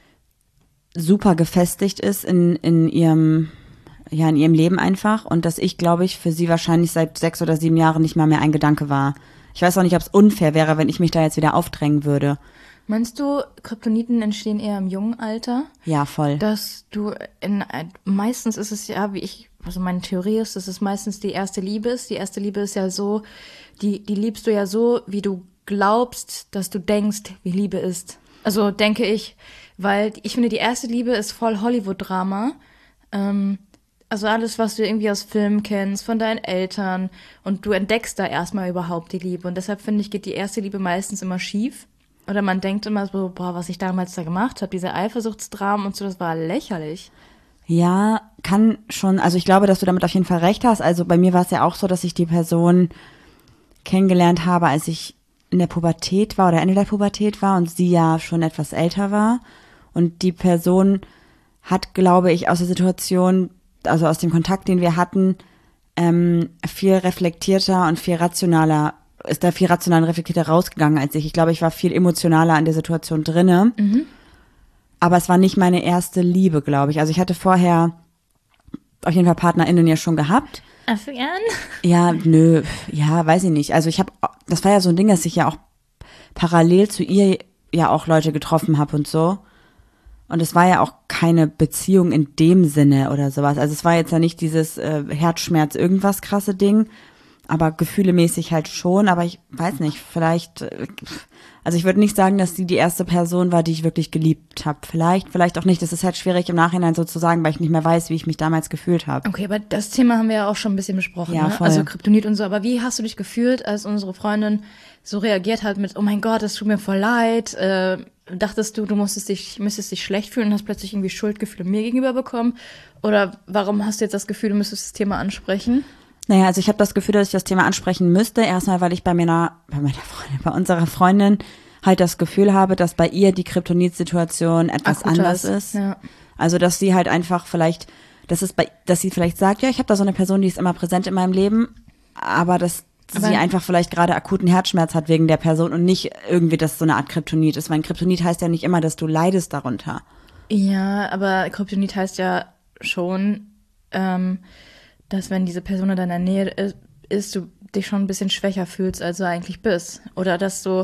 super gefestigt ist in, in ihrem, ja, in ihrem Leben einfach und dass ich, glaube ich, für sie wahrscheinlich seit sechs oder sieben Jahren nicht mal mehr ein Gedanke war. Ich weiß auch nicht, ob es unfair wäre, wenn ich mich da jetzt wieder aufdrängen würde. Meinst du, Kryptoniten entstehen eher im jungen Alter? Ja, voll. Dass du in, meistens ist es ja, wie ich, also meine Theorie ist, dass es meistens die erste Liebe ist. Die erste Liebe ist ja so, die, die liebst du ja so, wie du glaubst, dass du denkst, wie Liebe ist. Also denke ich, weil ich finde, die erste Liebe ist voll Hollywood-Drama. Ähm, also alles, was du irgendwie aus Filmen kennst, von deinen Eltern und du entdeckst da erstmal überhaupt die Liebe. Und deshalb finde ich, geht die erste Liebe meistens immer schief. Oder man denkt immer so, boah, was ich damals da gemacht habe, diese Eifersuchtsdramen und so, das war lächerlich. Ja, kann schon, also ich glaube, dass du damit auf jeden Fall recht hast. Also bei mir war es ja auch so, dass ich die Person kennengelernt habe, als ich in der Pubertät war oder Ende der Pubertät war und sie ja schon etwas älter war. Und die Person hat, glaube ich, aus der Situation, also aus dem Kontakt, den wir hatten, ähm, viel reflektierter und viel rationaler, ist da viel rationaler und reflektierter rausgegangen als ich. Ich glaube, ich war viel emotionaler an der Situation drinne. Mhm. Aber es war nicht meine erste Liebe, glaube ich. Also ich hatte vorher auf jeden Fall PartnerInnen ja schon gehabt. Affären? Ja, nö, ja, weiß ich nicht. Also ich habe, das war ja so ein Ding, dass ich ja auch parallel zu ihr ja auch Leute getroffen habe und so. Und es war ja auch keine Beziehung in dem Sinne oder sowas. Also es war jetzt ja nicht dieses äh, Herzschmerz irgendwas krasse Ding, aber gefühlemäßig halt schon. Aber ich weiß nicht, vielleicht, äh, also ich würde nicht sagen, dass sie die erste Person war, die ich wirklich geliebt habe. Vielleicht, vielleicht auch nicht. Das ist halt schwierig im Nachhinein so zu sagen, weil ich nicht mehr weiß, wie ich mich damals gefühlt habe. Okay, aber das Thema haben wir ja auch schon ein bisschen besprochen, Ja, ne? voll. Also Kryptonit und so. Aber wie hast du dich gefühlt, als unsere Freundin so reagiert hat mit, oh mein Gott, es tut mir voll leid, äh, dachtest du, du musstest dich, müsstest dich schlecht fühlen und hast plötzlich irgendwie Schuldgefühle mir gegenüber bekommen? Oder warum hast du jetzt das Gefühl, du müsstest das Thema ansprechen? Naja, also ich habe das Gefühl, dass ich das Thema ansprechen müsste. Erstmal, weil ich bei meiner, bei meiner Freundin, bei unserer Freundin halt das Gefühl habe, dass bei ihr die Kryptonit-Situation etwas Akuter anders ist, ist. ja. Also, dass sie halt einfach vielleicht, dass es bei, dass sie vielleicht sagt, ja, ich habe da so eine Person, die ist immer präsent in meinem Leben, aber dass Aber- sie einfach vielleicht gerade akuten Herzschmerz hat wegen der Person und nicht irgendwie, dass so eine Art Kryptonit ist. Weil Kryptonit heißt ja nicht immer, dass du leidest darunter. Ja, aber Kryptonit heißt ja schon, ähm, dass wenn diese Person in deiner Nähe ist, ist, du dich schon ein bisschen schwächer fühlst, als du eigentlich bist. Oder dass du,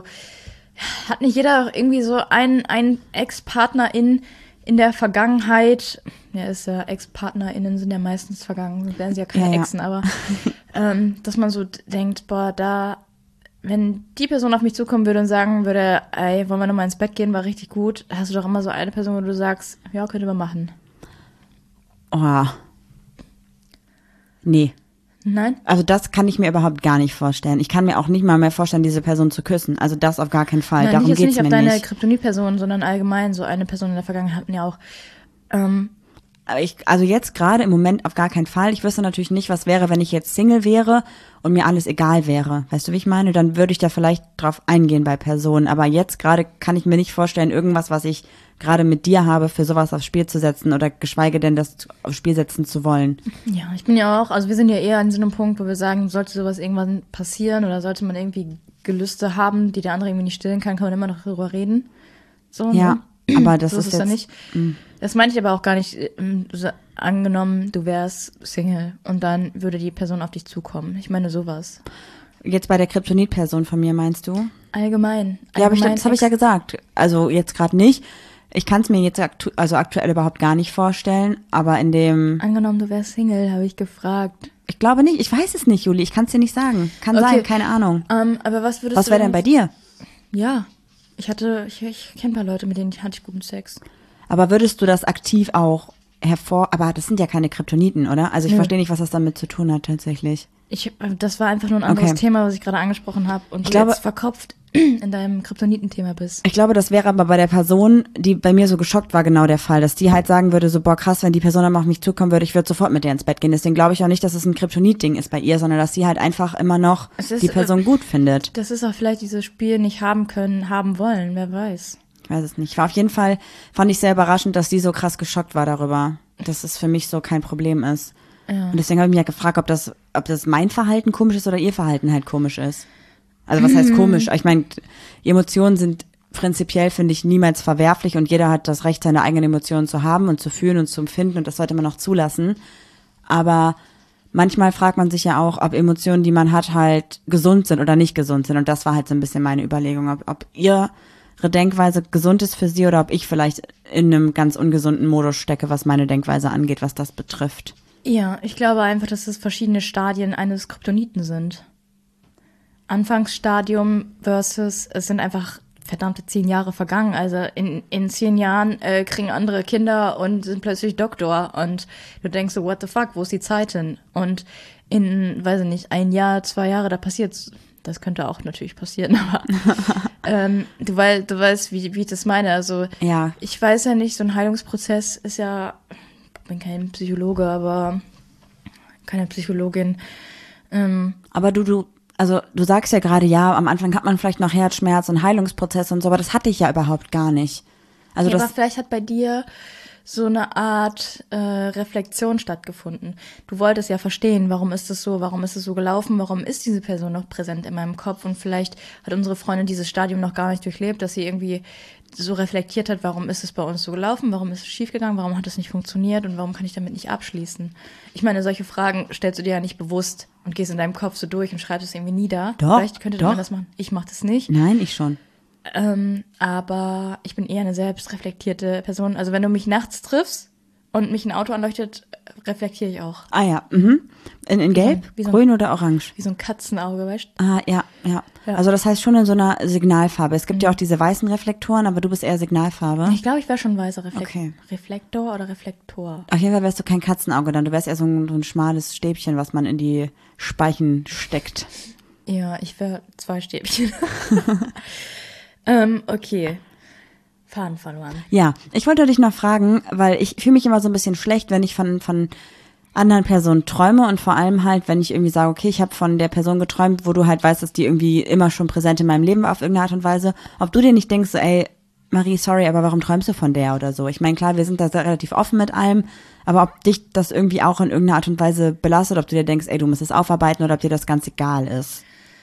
hat nicht jeder irgendwie so einen, einen Ex-Partner in, in der Vergangenheit, ja, ist ja, Ex-PartnerInnen sind ja meistens vergangen, sonst wären sie ja keine Ja, ja. Exen, aber ähm, dass man so d- denkt, boah, da, wenn die Person auf mich zukommen würde und sagen würde, ey, wollen wir nochmal ins Bett gehen, war richtig gut, hast du doch immer so eine Person, wo du sagst, ja, könnte man machen. Oh. Nee. Nein? Also das kann ich mir überhaupt gar nicht vorstellen. Ich kann mir auch nicht mal mehr vorstellen, diese Person zu küssen. Also das auf gar keinen Fall. Nein, Darum nicht jetzt geht's nicht auf mir deine nicht. Kryptonit-Person, sondern allgemein so eine Person in der Vergangenheit hatten ja auch. Ähm, Aber ich, also jetzt gerade im Moment auf gar keinen Fall. Ich wüsste natürlich nicht, was wäre, wenn ich jetzt Single wäre und mir alles egal wäre. Weißt du, wie ich meine? Dann würde ich da vielleicht drauf eingehen bei Personen. Aber jetzt gerade kann ich mir nicht vorstellen, irgendwas, was ich gerade mit dir habe, für sowas aufs Spiel zu setzen oder geschweige denn das aufs Spiel setzen zu wollen. ja, ich bin ja auch, also wir sind ja eher an so einem Punkt, wo wir sagen, sollte sowas irgendwann passieren oder sollte man irgendwie Gelüste haben, die der andere irgendwie nicht stillen kann, kann man immer noch darüber reden. So, Ja, ne? aber das so ist es ja jetzt... nicht. Das meinte ich aber auch gar nicht. ähm, so, Angenommen, du wärst Single und dann würde die Person auf dich zukommen. Ich meine sowas. Jetzt bei der Kryptonit-Person von mir, meinst du? Allgemein. Ja, aber ich, Allgemein das habe ich ja gesagt. Also jetzt gerade nicht. Ich kann es mir jetzt aktu also aktuell überhaupt gar nicht vorstellen, aber in dem, Angenommen, du wärst Single, habe ich gefragt. ich glaube nicht, ich weiß es nicht, Juli, ich kann es dir nicht sagen. Kann Okay. sein, keine Ahnung. Ähm, aber was würdest Was du wäre denn bei dir? Ja, ich hatte, ich, ich kenne ein paar Leute, mit denen hatte ich guten Sex. Aber würdest du das aktiv auch hervor, aber das sind ja keine Kryptoniten, oder? Also ich Nö. verstehe nicht, was das damit zu tun hat tatsächlich. Ich, das war einfach nur ein anderes Okay. Thema, was ich gerade angesprochen habe und Ich du glaube- jetzt verkopft in deinem Kryptonitenthema bist. Ich glaube, das wäre aber bei der Person, die bei mir so geschockt war, genau der Fall, dass die halt sagen würde, so boah krass, wenn die Person dann auf mich zukommen würde, ich würde sofort mit der ins Bett gehen. Deswegen glaube ich auch nicht, dass es ein Kryptonit-Ding ist bei ihr, sondern dass sie halt einfach immer noch Es ist, die Person gut findet. Das ist auch vielleicht dieses Spiel nicht haben können, haben wollen, wer weiß. Ich weiß es nicht. War auf jeden Fall, fand ich sehr überraschend, dass die so krass geschockt war darüber, dass es für mich so kein Problem ist. Ja. Und deswegen habe ich mich ja gefragt, ob das, ob das mein Verhalten komisch ist oder ihr Verhalten halt komisch ist. Also was heißt komisch? Ich meine, Emotionen sind prinzipiell, finde ich, niemals verwerflich und jeder hat das Recht, seine eigenen Emotionen zu haben und zu fühlen und zu empfinden und das sollte man auch zulassen. Aber manchmal fragt man sich ja auch, ob Emotionen, die man hat, halt gesund sind oder nicht gesund sind. Und das war halt so ein bisschen meine Überlegung, ob, ob ihre Denkweise gesund ist für sie oder ob ich vielleicht in einem ganz ungesunden Modus stecke, was meine Denkweise angeht, was das betrifft. Ja, ich glaube einfach, dass es verschiedene Stadien eines Kryptoniten sind. Anfangsstadium versus, es sind einfach verdammte zehn Jahre vergangen. Also in, in zehn Jahren äh, kriegen andere Kinder und sind plötzlich Doktor. Und du denkst so, what the fuck, wo ist die Zeit hin? Und in, weiß ich nicht, ein Jahr, zwei Jahre, da passiert's. Das könnte auch natürlich passieren, aber ähm, du, weil, du weißt, wie, wie ich das meine. Also Ja. ich weiß ja nicht, so ein Heilungsprozess ist ja bin kein Psychologe, aber keine Psychologin. Ähm, aber du, du, also du sagst ja gerade, ja, am Anfang hat man vielleicht noch Herzschmerz und Heilungsprozess und so, aber das hatte ich ja überhaupt gar nicht. Also ja, das, aber vielleicht hat bei dir so eine Art äh, Reflexion stattgefunden. Du wolltest ja verstehen, warum ist es so, warum ist es so gelaufen, warum ist diese Person noch präsent in meinem Kopf und vielleicht hat unsere Freundin dieses Stadium noch gar nicht durchlebt, dass sie irgendwie so reflektiert hat, warum ist es bei uns so gelaufen, warum ist es schiefgegangen, warum hat es nicht funktioniert und warum kann ich damit nicht abschließen. Ich meine, solche Fragen stellst du dir ja nicht bewusst und gehst in deinem Kopf so durch und schreibst es irgendwie nieder. Doch, Vielleicht könnte doch. man das machen. Ich mache das nicht. Nein, ich schon. Ähm, aber ich bin eher eine selbstreflektierte Person. Also wenn du mich nachts triffst und mich ein Auto anleuchtet, reflektiere ich auch. Ah ja, mhm. In, in Gelb, wie so ein- Grün oder Orange? Wie so ein Katzenauge, weißt du? Ah, ja, ja, Ja. Also das heißt schon in so einer Signalfarbe. Es gibt ja auch diese weißen Reflektoren, aber du bist eher Signalfarbe. Ich glaube, ich wäre schon ein weißer Reflekt Okay. Reflektor oder Reflektor. Auf jeden Fall wärst du kein Katzenauge dann. Du wärst eher so ein, so ein schmales Stäbchen, was man in die Speichen steckt. Ja, ich wäre zwei Stäbchen. ähm, okay. Faden verloren. Ja, ich wollte dich noch fragen, weil ich fühle mich immer so ein bisschen schlecht, wenn ich von, von anderen Personen träume und vor allem halt, wenn ich irgendwie sage, okay, ich habe von der Person geträumt, wo du halt weißt, dass die irgendwie immer schon präsent in meinem Leben war auf irgendeine Art und Weise, ob du dir nicht denkst, so, ey, Marie, sorry, aber warum träumst du von der oder so? Ich meine, klar, wir sind da sehr relativ offen mit allem, aber ob dich das irgendwie auch in irgendeiner Art und Weise belastet, ob du dir denkst, ey, du musst es aufarbeiten oder ob dir das ganz egal ist.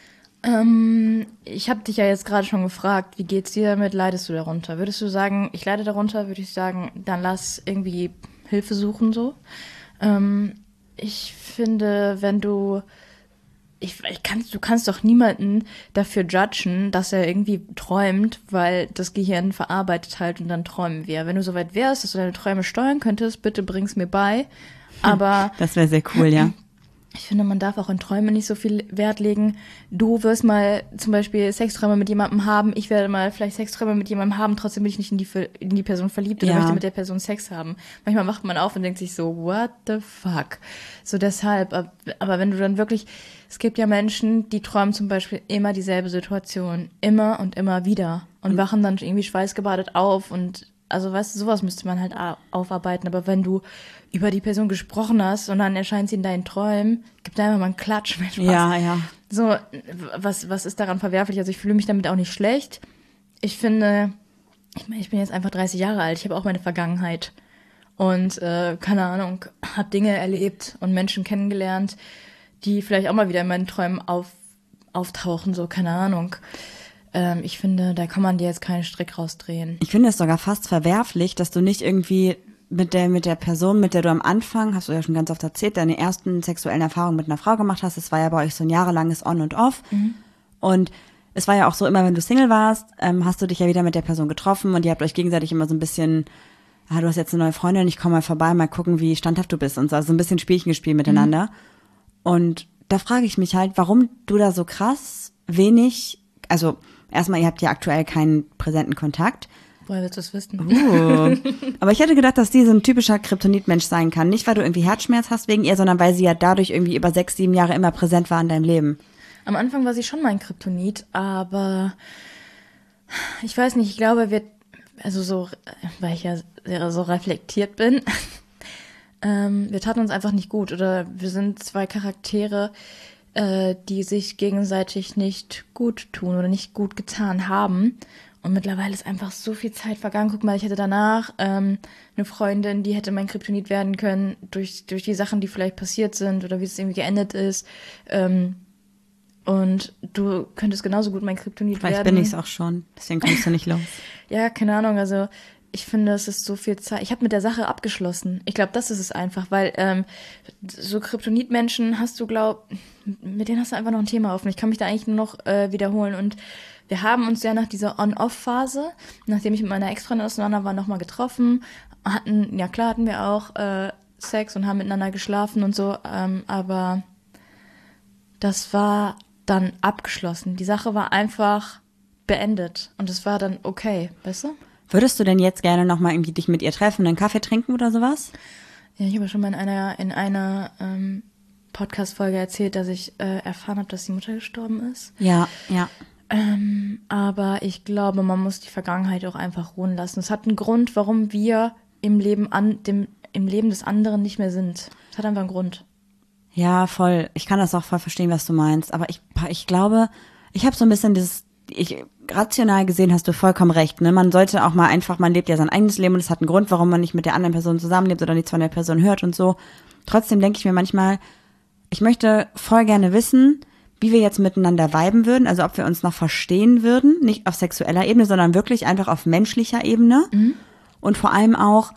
Ähm, ich habe dich ja jetzt gerade schon gefragt, wie geht's dir damit? Leidest du darunter? Würdest du sagen, ich leide darunter, würde ich sagen, dann lass irgendwie Hilfe suchen so. Ähm, ich finde, wenn du, ich, ich kann, du kannst doch niemanden dafür judgen, dass er irgendwie träumt, weil das Gehirn verarbeitet halt und dann träumen wir. Wenn du soweit wärst, dass du deine Träume steuern könntest, bitte bring's mir bei. Aber Das wäre sehr cool, ja. ich finde, man darf auch in Träume nicht so viel Wert legen. Du wirst mal zum Beispiel Sexträume mit jemandem haben, ich werde mal vielleicht Sexträume mit jemandem haben, trotzdem bin ich nicht in die, in die Person verliebt oder Ja. möchte mit der Person Sex haben. Manchmal wacht man auf und denkt sich so, what the fuck? So deshalb, ab- aber wenn du dann wirklich, es gibt ja Menschen, die träumen zum Beispiel immer dieselbe Situation, immer und immer wieder und wachen dann irgendwie schweißgebadet auf und also weißt du, sowas müsste man halt a- aufarbeiten. Aber wenn du über die Person gesprochen hast und dann erscheint sie in deinen Träumen, gib da einfach mal einen Klatsch. Mensch, was? Ja, ja. So, was, was ist daran verwerflich? Also ich fühle mich damit auch nicht schlecht. Ich finde, ich meine, ich bin jetzt einfach dreißig Jahre alt. Ich habe auch meine Vergangenheit. Und, äh, keine Ahnung, habe Dinge erlebt und Menschen kennengelernt, die vielleicht auch mal wieder in meinen Träumen auf, auftauchen. So, keine Ahnung. Ähm, ich finde, da kann man dir jetzt keinen Strick rausdrehen. Ich finde es sogar fast verwerflich, dass du nicht irgendwie mit der, mit der Person, mit der du am Anfang, hast du ja schon ganz oft erzählt, deine ersten sexuellen Erfahrungen mit einer Frau gemacht hast. Es war ja bei euch so ein jahrelanges On und Off. Und es war ja auch so, immer wenn du Single warst, ähm, hast du dich ja wieder mit der Person getroffen und ihr habt euch gegenseitig immer so ein bisschen, ah, du hast jetzt eine neue Freundin, ich komme mal vorbei, mal gucken, wie standhaft du bist und so. Also so ein bisschen Spielchen gespielt miteinander. Und da frage ich mich halt, warum du da so krass wenig, also erstmal, ihr habt ja aktuell keinen präsenten Kontakt. Woher willst du es wissen? Uh. Aber ich hätte gedacht, dass die so ein typischer Kryptonit-Mensch sein kann. Nicht, weil du irgendwie Herzschmerz hast wegen ihr, sondern weil sie ja dadurch irgendwie über sechs, sieben Jahre immer präsent war in deinem Leben. Am Anfang war sie schon mein Kryptonit, aber ich weiß nicht, ich glaube, wir, also so, weil ich ja sehr so reflektiert bin, ähm, wir taten uns einfach nicht gut oder wir sind zwei Charaktere, äh, die sich gegenseitig nicht gut tun oder nicht gut getan haben. Und mittlerweile ist einfach so viel Zeit vergangen. Guck mal, ich hatte danach ähm, eine Freundin, die hätte mein Kryptonit werden können durch durch die Sachen, die vielleicht passiert sind oder wie es irgendwie geendet ist. Ähm, und du könntest genauso gut mein Kryptonit Vielleicht werden. bin ich es auch schon, deswegen kommst du nicht los. Ja, keine Ahnung, also ich finde, es ist so viel Zeit. Ich habe mit der Sache abgeschlossen. Ich glaube, das ist es einfach, weil ähm, so Kryptonit-Menschen hast du, glaub, mit denen hast du einfach noch ein Thema offen. Ich kann mich da eigentlich nur noch äh, wiederholen und wir haben uns ja nach dieser On-Off-Phase, nachdem ich mit meiner Ex-Freundin auseinander war, nochmal getroffen, hatten, ja klar hatten wir auch äh, Sex und haben miteinander geschlafen und so, ähm, aber das war dann abgeschlossen. Die Sache war einfach beendet und es war dann okay, weißt du? Würdest du denn jetzt gerne nochmal irgendwie dich mit ihr treffen, einen Kaffee trinken oder sowas? Ja, ich habe ja schon mal in einer, in einer ähm, Podcast-Folge erzählt, dass ich äh, erfahren habe, dass die Mutter gestorben ist. Ja, ja. Ähm, aber ich glaube, man muss die Vergangenheit auch einfach ruhen lassen. Es hat einen Grund, warum wir im Leben an dem im Leben des anderen nicht mehr sind. Das hat einfach einen Grund. Ja, voll. Ich kann das auch voll verstehen, was du meinst. Aber ich, ich glaube, ich habe so ein bisschen dieses, ich, rational gesehen hast du vollkommen recht. Ne? Man sollte auch mal einfach, man lebt ja sein eigenes Leben und es hat einen Grund, warum man nicht mit der anderen Person zusammenlebt oder nichts von der Person hört und so. Trotzdem denke ich mir manchmal, ich möchte voll gerne wissen, wie wir jetzt miteinander viben würden, also ob wir uns noch verstehen würden, nicht auf sexueller Ebene, sondern wirklich einfach auf menschlicher Ebene. Mhm. Und vor allem auch,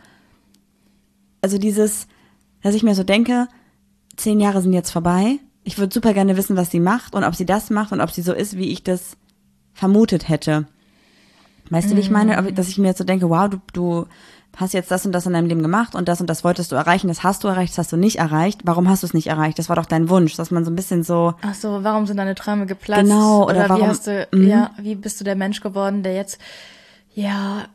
also dieses, dass ich mir so denke, zehn Jahre sind jetzt vorbei. Ich würde super gerne wissen, was sie macht und ob sie das macht und ob sie so ist, wie ich das vermutet hätte. Weißt mm. du, wie ich meine? Dass ich mir jetzt so denke, wow, du, du hast jetzt das und das in deinem Leben gemacht und das und das wolltest du erreichen, das hast du erreicht, das hast du nicht erreicht. Warum hast du es nicht erreicht? Das war doch dein Wunsch, dass man so ein bisschen so... Ach so, warum sind deine Träume geplatzt? Genau, oder, oder warum, wie hast du, mm. ja, wie bist du der Mensch geworden, der jetzt, ja...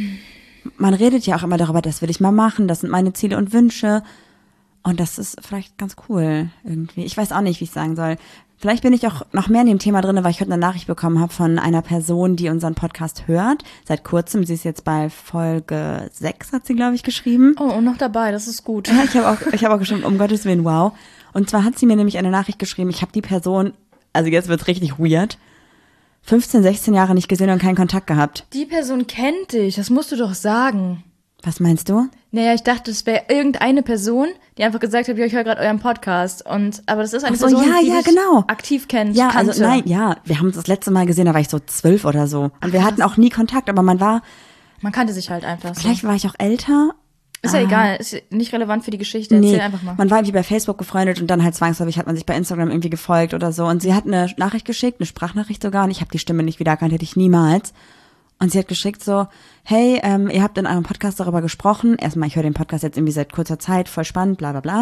Man redet ja auch immer darüber, das will ich mal machen, das sind meine Ziele und Wünsche. Und das ist vielleicht ganz cool irgendwie. Ich weiß auch nicht, wie ich sagen soll. Vielleicht bin ich auch noch mehr in dem Thema drin, weil ich heute eine Nachricht bekommen habe von einer Person, die unseren Podcast hört. Seit kurzem. Sie ist jetzt bei Folge sechs, hat sie, glaube ich, geschrieben. Oh, und noch dabei, das ist gut. Ja, ich habe auch, ich habe auch geschrieben, um Gottes Willen, wow. Und zwar hat sie mir nämlich eine Nachricht geschrieben. Ich habe die Person, also jetzt wird's richtig weird, fünfzehn, sechzehn Jahre nicht gesehen und keinen Kontakt gehabt. Die Person kennt dich, das musst du doch sagen. Was meinst du? Naja, ich dachte, es wäre irgendeine Person, die einfach gesagt hat, ja, ich höre gerade euren Podcast. Und, aber das ist eine Ach so, Person, ja, die ja, dich genau. aktiv kennt. Ja, kannte. also nein, ja, wir haben uns das letzte Mal gesehen, da war ich so zwölf oder so. Und Ach, wir hatten auch nie Kontakt, aber man war... Man kannte sich halt einfach so. Vielleicht war ich auch älter. Ist ja ah. egal, ist nicht relevant für die Geschichte, erzähl nee, einfach mal. Man war irgendwie bei Facebook befreundet und dann halt zwangsläufig hat man sich bei Instagram irgendwie gefolgt oder so. Und sie hat eine Nachricht geschickt, eine Sprachnachricht sogar, und ich habe die Stimme nicht wiedererkannt, hätte ich niemals. Und sie hat geschickt so, hey, ähm, ihr habt in eurem Podcast darüber gesprochen. Erstmal, ich höre den Podcast jetzt irgendwie seit kurzer Zeit, voll spannend, bla bla bla.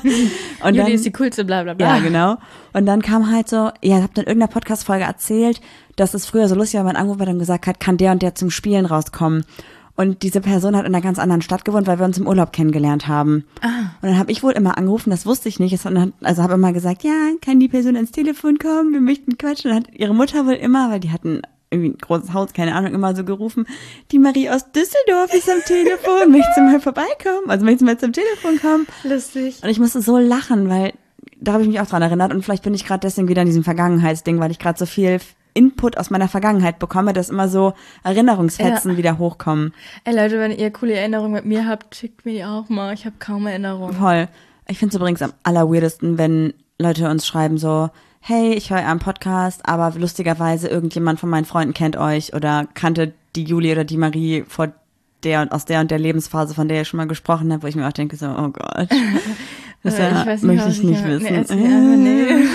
Und Juli dann, ist die coolste, bla bla bla. Ja, genau. Und dann kam halt so, ihr habt in irgendeiner Podcast-Folge erzählt, dass es früher so lustig war, wenn man angerufen hat und gesagt hat, kann der und der zum Spielen rauskommen. Und diese Person hat in einer ganz anderen Stadt gewohnt, weil wir uns im Urlaub kennengelernt haben. Ah. Und dann habe ich wohl immer angerufen, das wusste ich nicht. Also habe immer gesagt, ja, kann die Person ins Telefon kommen, wir möchten quatschen. Und dann hat ihre Mutter wohl immer, weil die hatten irgendwie ein großes Haus, keine Ahnung, immer so gerufen, die Marie aus Düsseldorf ist am Telefon, möchtest du mal vorbeikommen? Also möchtest du mal zum Telefon kommen? Lustig. Und ich musste so lachen, weil da habe ich mich auch dran erinnert und vielleicht bin ich gerade deswegen wieder in diesem Vergangenheitsding, weil ich gerade so viel Input aus meiner Vergangenheit bekomme, dass immer so Erinnerungsfetzen ja. wieder hochkommen. Ey Leute, wenn ihr coole Erinnerungen mit mir habt, schickt mir die auch mal. Ich habe kaum Erinnerungen. Voll. Ich finde es übrigens am allerweirdesten, wenn Leute uns schreiben so, hey, ich höre euren Podcast, aber lustigerweise irgendjemand von meinen Freunden kennt euch oder kannte die Juli oder die Marie vor der und aus der und der Lebensphase, von der ihr schon mal gesprochen habt, wo ich mir auch denke so, oh Gott, das äh, ja, ich weiß nicht, möchte ich nicht ich wissen. Nee, nee.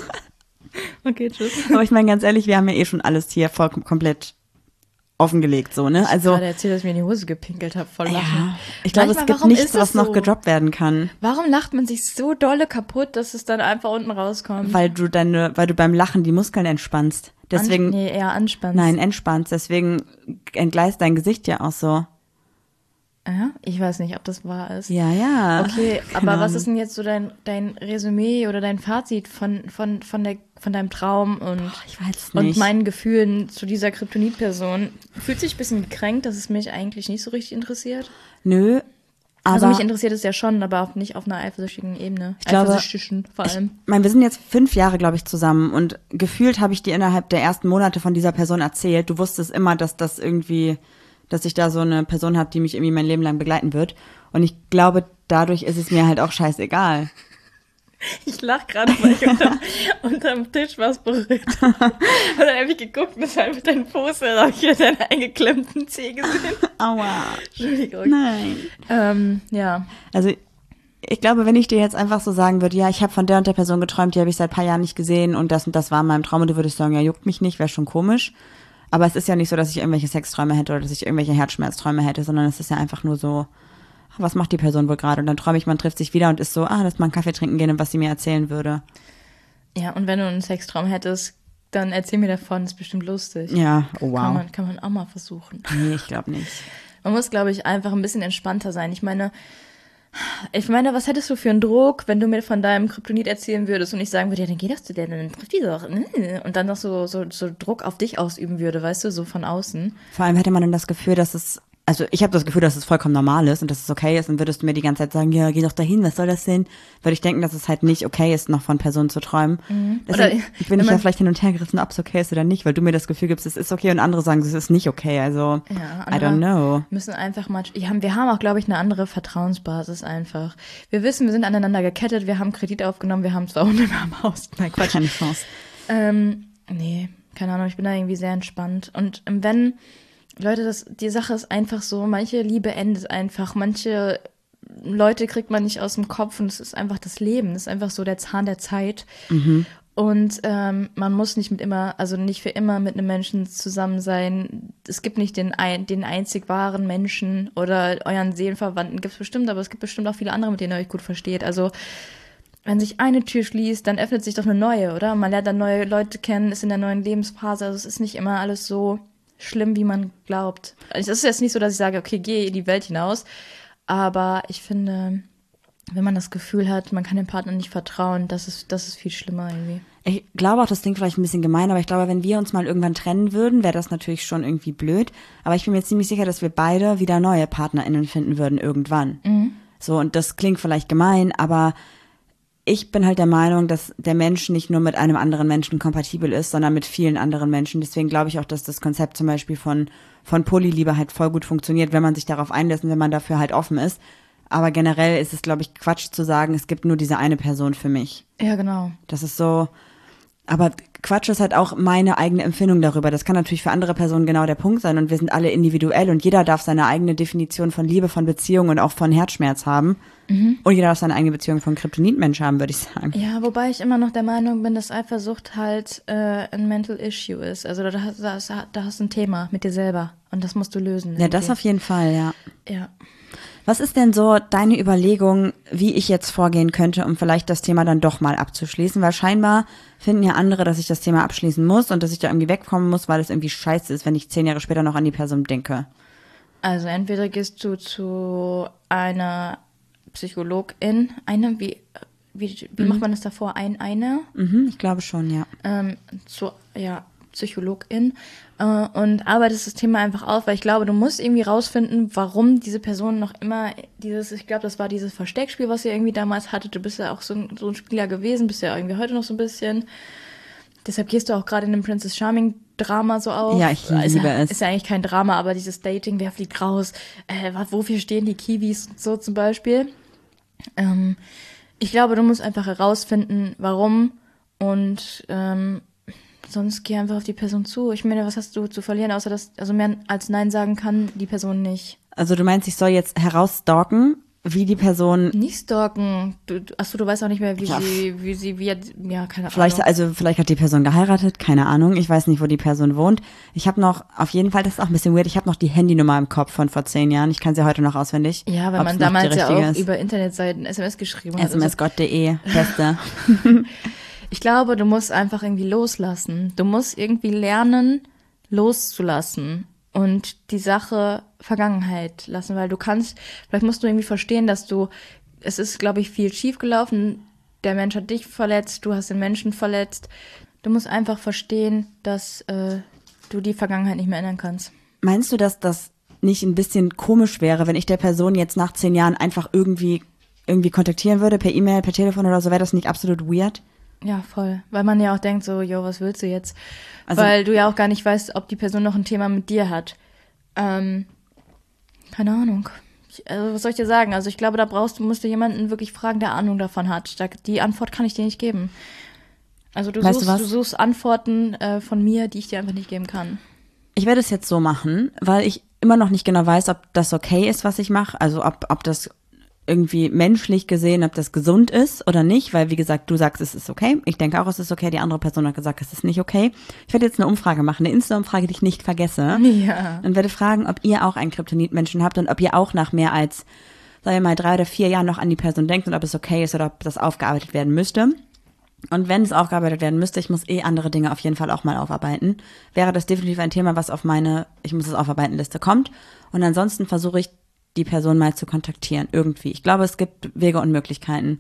Okay, tschüss. Aber ich meine ganz ehrlich, wir haben ja eh schon alles hier voll komplett offengelegt, so, ne? Also, ich habe gerade erzählt, dass ich mir in die Hose gepinkelt habe, voll lachen. Ja, ich glaube, es gibt nichts, was so? noch gedroppt werden kann. Warum lacht man sich so dolle kaputt, dass es dann einfach unten rauskommt? Weil du deine, weil du beim Lachen die Muskeln entspannst. Deswegen. An, nee, eher anspannst. Nein, entspannst. Deswegen entgleist dein Gesicht ja auch so. Ja, ich weiß nicht, ob das wahr ist. Ja, ja. Okay, aber was ist denn jetzt so dein, dein Resümee oder dein Fazit von, von, von, der, von deinem Traum und, Boah, ich weiß nicht. und meinen Gefühlen zu dieser Kryptonit-Person? Fühlt sich ein bisschen gekränkt, dass es mich eigentlich nicht so richtig interessiert? Nö. Aber also mich interessiert es ja schon, aber auch nicht auf einer eifersüchtigen Ebene. Ich glaube, Eifersüchtigen vor allem. Ich meine, wir sind jetzt fünf Jahre, glaube ich, zusammen und gefühlt habe ich dir innerhalb der ersten Monate von dieser Person erzählt. Du wusstest immer, dass das irgendwie, dass ich da so eine Person habe, die mich irgendwie mein Leben lang begleiten wird. Und ich glaube, dadurch ist es mir halt auch scheißegal. Ich lach gerade, weil ich unter, unterm Tisch was berührt habe. Und dann habe ich geguckt und dann mit deinen Fuß, da habe ich wieder deinen eingeklemmten Zeh gesehen. Aua. Entschuldigung. Nein. Ähm, ja. Also ich glaube, wenn ich dir jetzt einfach so sagen würde, ja, ich habe von der und der Person geträumt, die habe ich seit ein paar Jahren nicht gesehen und das und das war in meinem Traum und du würdest sagen, ja, juckt mich nicht, wäre schon komisch. Aber es ist ja nicht so, dass ich irgendwelche Sexträume hätte oder dass ich irgendwelche Herzschmerzträume hätte, sondern es ist ja einfach nur so, was macht die Person wohl gerade? Und dann träume ich, man trifft sich wieder und ist so, ah, lass mal einen Kaffee trinken gehen und was sie mir erzählen würde. Ja, und wenn du einen Sextraum hättest, dann erzähl mir davon, ist bestimmt lustig. Ja, oh, wow. Kann man, kann man auch mal versuchen. Nee, ich glaube nicht. Man muss, glaube ich, einfach ein bisschen entspannter sein. Ich meine, ich meine, was hättest du für einen Druck, wenn du mir von deinem Kryptonit erzählen würdest und ich sagen würde, ja, dann geh doch zu der, dann trifft die doch. Und dann noch so, so, so Druck auf dich ausüben würde, weißt du, so von außen. Vor allem hätte man dann das Gefühl, dass es also ich habe das Gefühl, dass es vollkommen normal ist und dass es okay ist, und würdest du mir die ganze Zeit sagen, ja, geh doch dahin, was soll das denn? Würde ich denken, dass es halt nicht okay ist, noch von Personen zu träumen. Mhm. Deswegen Oder, bin ich ja vielleicht hin und her gerissen, ob es okay ist oder nicht, weil du mir das Gefühl gibst, es ist okay, und andere sagen, es ist nicht okay. Also, ja, I don't know. Müssen einfach mal, ja, wir haben auch, glaube ich, eine andere Vertrauensbasis einfach. Wir wissen, wir sind aneinander gekettet, wir haben Kredit aufgenommen, wir haben zwei Hunde, wir haben Haus. Nein, Quatsch. Keine Chance. Ähm, nee, keine Ahnung, ich bin da irgendwie sehr entspannt. Und wenn, Leute, das, die Sache ist einfach so, manche Liebe endet einfach, manche Leute kriegt man nicht aus dem Kopf, und es ist einfach das Leben, das ist einfach so der Zahn der Zeit. Mhm. Und ähm, man muss nicht mit immer, also nicht für immer mit einem Menschen zusammen sein. Es gibt nicht den, ein, den einzig wahren Menschen oder euren Seelenverwandten, gibt es bestimmt, aber es gibt bestimmt auch viele andere, mit denen ihr euch gut versteht. Also wenn sich eine Tür schließt, dann öffnet sich doch eine neue, oder? Man lernt dann neue Leute kennen, ist in der neuen Lebensphase. Also es ist nicht immer alles so schlimm, wie man glaubt. Also es ist jetzt nicht so, dass ich sage, okay, geh in die Welt hinaus. Aber ich finde, wenn man das Gefühl hat, man kann dem Partner nicht vertrauen, das ist, das ist viel schlimmer irgendwie. Ich glaube auch, das klingt vielleicht ein bisschen gemein, aber ich glaube, wenn wir uns mal irgendwann trennen würden, wäre das natürlich schon irgendwie blöd. Aber ich bin mir ziemlich sicher, dass wir beide wieder neue PartnerInnen finden würden irgendwann. Mhm. So, und das klingt vielleicht gemein, aber ich bin halt der Meinung, dass der Mensch nicht nur mit einem anderen Menschen kompatibel ist, sondern mit vielen anderen Menschen. Deswegen glaube ich auch, dass das Konzept zum Beispiel von, von Polyliebe halt voll gut funktioniert, wenn man sich darauf einlässt und wenn man dafür halt offen ist. Aber generell ist es, glaube ich, Quatsch zu sagen, es gibt nur diese eine Person für mich. Ja, genau. Das ist so, aber Quatsch ist halt auch meine eigene Empfindung darüber. Das kann natürlich für andere Personen genau der Punkt sein, und wir sind alle individuell und jeder darf seine eigene Definition von Liebe, von Beziehung und auch von Herzschmerz haben. Mhm. Und jeder darf seine eigene Beziehung von Kryptonitmensch haben, würde ich sagen. Ja, wobei ich immer noch der Meinung bin, dass Eifersucht halt äh, ein Mental Issue ist. Also da, da, da hast du ein Thema mit dir selber und das musst du lösen. Ja, das auf jeden Fall, ja. Ja. Was ist denn so deine Überlegung, wie ich jetzt vorgehen könnte, um vielleicht das Thema dann doch mal abzuschließen? Weil scheinbar finden ja andere, dass ich das Thema abschließen muss und dass ich da irgendwie wegkommen muss, weil es irgendwie scheiße ist, wenn ich zehn Jahre später noch an die Person denke. Also entweder gehst du zu einer Psychologin, eine, wie, wie, wie mhm. macht man das davor? Ein, eine? Mhm, ich glaube schon, ja. Ähm, zu, ja, Psychologin äh, und arbeitest das Thema einfach auf, weil ich glaube, du musst irgendwie rausfinden, warum diese Person noch immer dieses, ich glaube, das war dieses Versteckspiel, was ihr irgendwie damals hattet. Du bist ja auch so ein, so ein Spieler gewesen, bist ja irgendwie heute noch so ein bisschen. Deshalb gehst du auch gerade in dem Princess Charming Drama so auf. Ja, ich liebe ist ja, es. Ist ja eigentlich kein Drama, aber dieses Dating, wer fliegt raus, äh, wofür stehen die Kiwis so zum Beispiel. Ähm, ich glaube, du musst einfach herausfinden, warum, und ähm, sonst geh einfach auf die Person zu. Ich meine, was hast du zu verlieren, außer dass, also mehr als Nein sagen kann die Person nicht. Also du meinst, ich soll jetzt herausstalken, wie die Person... Nicht stalken. Du, du, achso, du weißt auch nicht mehr, wie ja. sie, wie sie, wie, ja, keine vielleicht, Ahnung. Also vielleicht hat die Person geheiratet, keine Ahnung. Ich weiß nicht, wo die Person wohnt. Ich habe noch, auf jeden Fall, das ist auch ein bisschen weird, ich habe noch die Handynummer im Kopf von vor zehn Jahren. Ich kann sie heute noch auswendig. Ja, weil man damals ja auch ist. Über Internetseiten S M S geschrieben hat. S M S Gott punkt de, beste. Ich glaube, du musst einfach irgendwie loslassen. Du musst irgendwie lernen, loszulassen und die Sache Vergangenheit lassen, weil du kannst, vielleicht musst du irgendwie verstehen, dass du, es ist, glaube ich, viel schiefgelaufen. Der Mensch hat dich verletzt, du hast den Menschen verletzt. Du musst einfach verstehen, dass äh, du die Vergangenheit nicht mehr ändern kannst. Meinst du, dass das nicht ein bisschen komisch wäre, wenn ich der Person jetzt nach zehn Jahren einfach irgendwie, irgendwie kontaktieren würde, per E-Mail, per Telefon oder so? Wäre das nicht absolut weird? Ja, voll. Weil man ja auch denkt so, jo, was willst du jetzt? Also, weil du ja auch gar nicht weißt, ob die Person noch ein Thema mit dir hat. Ähm, keine Ahnung. Ich, also was soll ich dir sagen? Also ich glaube, da brauchst du, musst du jemanden wirklich fragen, der Ahnung davon hat. Da, die Antwort kann ich dir nicht geben. Also du, weißt suchst, du, was? du suchst Antworten äh, von mir, die ich dir einfach nicht geben kann. Ich werde es jetzt so machen, weil ich immer noch nicht genau weiß, ob das okay ist, was ich mache. Also ob, ob das irgendwie menschlich gesehen, ob das gesund ist oder nicht, weil wie gesagt, du sagst, es ist okay. Ich denke auch, es ist okay. Die andere Person hat gesagt, es ist nicht okay. Ich werde jetzt eine Umfrage machen, eine Insta-Umfrage, die ich nicht vergesse. Ja. Und werde fragen, ob ihr auch einen Kryptonit-Menschen habt und ob ihr auch nach mehr als, sagen wir mal, drei oder vier Jahren noch an die Person denkt und ob es okay ist oder ob das aufgearbeitet werden müsste. Und wenn es aufgearbeitet werden müsste, ich muss eh andere Dinge auf jeden Fall auch mal aufarbeiten, wäre das definitiv ein Thema, was auf meine, ich muss es aufarbeiten Liste kommt. Und ansonsten versuche ich, die Person mal zu kontaktieren, irgendwie. Ich glaube, es gibt Wege und Möglichkeiten,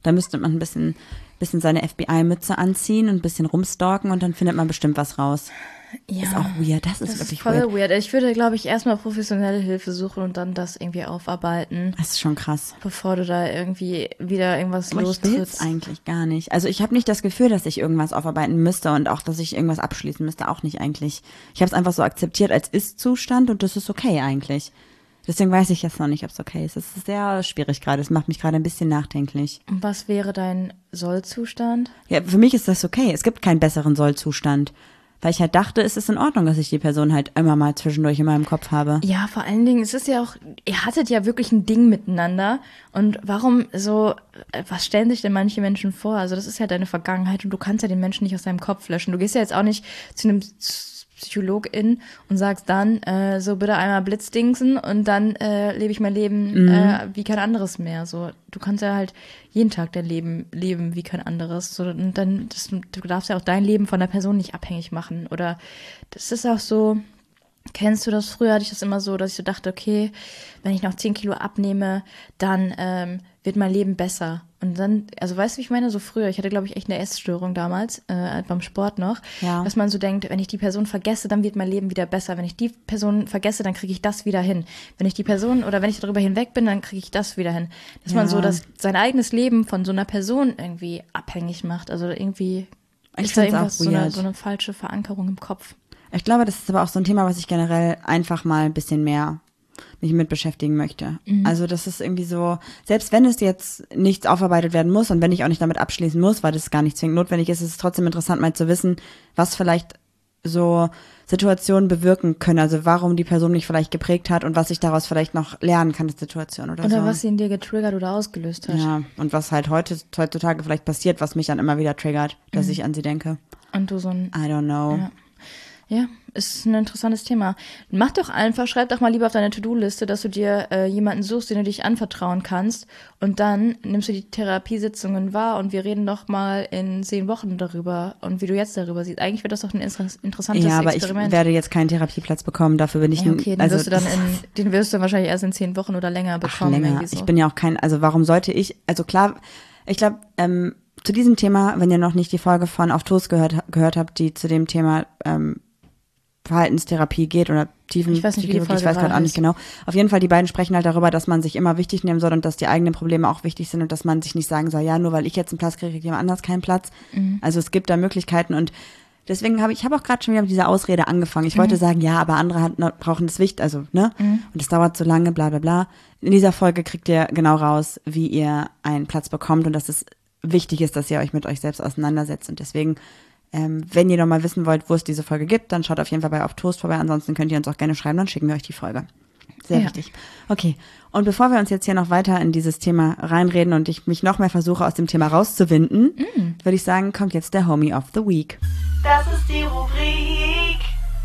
Da müsste man ein bisschen, bisschen seine F B I-Mütze anziehen und ein bisschen rumstalken und dann findet man bestimmt was raus. Ja, ist auch weird, das ist das wirklich ist voll weird. weird. Ich würde, glaube ich, erstmal professionelle Hilfe suchen und dann das irgendwie aufarbeiten, Das ist schon krass. bevor du da irgendwie wieder irgendwas Aber ich will's lostrittst. eigentlich gar nicht. Also ich habe nicht das Gefühl, dass ich irgendwas aufarbeiten müsste und auch, dass ich irgendwas abschließen müsste, auch nicht eigentlich. Ich habe es einfach so akzeptiert als Ist-Zustand und das ist okay eigentlich. Deswegen weiß ich jetzt noch nicht, ob es okay ist. Es ist sehr schwierig gerade. Es macht mich gerade ein bisschen nachdenklich. Und was wäre dein Sollzustand? Ja, für mich ist das okay. Es gibt keinen besseren Sollzustand. Weil ich halt dachte, es ist in Ordnung, dass ich die Person halt immer mal zwischendurch in meinem Kopf habe. Ja, vor allen Dingen, es ist ja auch, ihr hattet ja wirklich ein Ding miteinander. Und warum so, äh, was stellen sich denn manche Menschen vor? Also das ist ja deine Vergangenheit und du kannst ja den Menschen nicht aus deinem Kopf löschen. Du gehst ja jetzt auch nicht zu einem Psychologin und sagst dann, äh, so bitte einmal Blitzdingsen und dann äh, lebe ich mein Leben Mhm. äh, wie kein anderes mehr. So, du kannst ja halt jeden Tag dein Leben leben wie kein anderes. So, und dann, das, du darfst ja auch dein Leben von der Person nicht abhängig machen. Oder das ist auch so, kennst du das? Früher hatte ich das immer so, dass ich so dachte, okay, wenn ich noch zehn Kilo abnehme, dann ähm, wird mein Leben besser. Und dann, also weißt du, wie ich meine? So früher, ich hatte, glaube ich, echt eine Essstörung damals, äh, beim Sport noch, Ja. dass man so denkt, wenn ich die Person vergesse, dann wird mein Leben wieder besser. Wenn ich die Person vergesse, dann kriege ich das wieder hin. Wenn ich die Person oder wenn ich darüber hinweg bin, dann kriege ich das wieder hin. Dass man Ja. so das, sein eigenes Leben von so einer Person irgendwie abhängig macht. Also irgendwie Ich ist da find's auch irgendwas, so eine, weird. so eine falsche Verankerung im Kopf. Ich glaube, das ist aber auch so ein Thema, was ich generell einfach mal ein bisschen mehr mich mit beschäftigen möchte. Mhm. Also das ist irgendwie so, selbst wenn es jetzt nichts aufarbeitet werden muss und wenn ich auch nicht damit abschließen muss, weil das gar nicht zwingend notwendig ist, ist es trotzdem interessant mal zu wissen, was vielleicht so Situationen bewirken können. Also warum die Person mich vielleicht geprägt hat und was ich daraus vielleicht noch lernen kann, die Situation oder, Oder so. was sie in dir getriggert oder ausgelöst hat. Ja, und was halt heute, heutzutage vielleicht passiert, was mich dann immer wieder triggert, dass ich an sie denke. Und du so ein I don't know. Ja. Ja, ist ein interessantes Thema. Mach doch einfach, schreib doch mal lieber auf deine To-Do-Liste, dass du dir äh, jemanden suchst, den du dich anvertrauen kannst. Und dann nimmst du die Therapiesitzungen wahr und wir reden doch mal in zehn Wochen darüber und wie du jetzt darüber siehst. Eigentlich wäre das doch ein inter- interessantes Ja, aber Experiment. ich werde jetzt keinen Therapieplatz bekommen, dafür bin ich ja, okay, den also wirst du dann das- in, den wirst du wahrscheinlich erst in zehn Wochen oder länger Ach, bekommen. länger. irgendwie so. Ich bin ja auch kein, also warum sollte ich, also klar, ich glaube, ähm, zu diesem Thema, wenn ihr noch nicht die Folge von Auf Toast gehört, gehört habt, die zu dem Thema ähm, Verhaltenstherapie geht oder Tiefen Ich weiß nicht, wie die Psychologie, ich Folge weiß gerade auch gerade nicht heißt. genau. Auf jeden Fall, die beiden sprechen halt darüber, dass man sich immer wichtig nehmen soll und dass die eigenen Probleme auch wichtig sind und dass man sich nicht sagen soll, ja, nur weil ich jetzt einen Platz kriege, kriegt jemand anders keinen Platz. Mhm. Also es gibt da Möglichkeiten und deswegen habe ich, ich habe auch gerade schon wieder mit dieser Ausrede angefangen. Ich wollte sagen, ja, aber andere hat, brauchen das Wicht, also, ne? Und es dauert so lange, bla bla bla. In dieser Folge kriegt ihr genau raus, wie ihr einen Platz bekommt und dass es wichtig ist, dass ihr euch mit euch selbst auseinandersetzt. Und deswegen, ähm, wenn ihr noch mal wissen wollt, wo es diese Folge gibt, dann schaut auf jeden Fall bei Auf Toast vorbei. Ansonsten könnt ihr uns auch gerne schreiben, dann schicken wir euch die Folge. Sehr Ja. wichtig. Okay. Und bevor wir uns jetzt hier noch weiter in dieses Thema reinreden und ich mich noch mehr versuche, aus dem Thema rauszuwinden, würde ich sagen, kommt jetzt der Homie of the Week. Das ist die Rubrik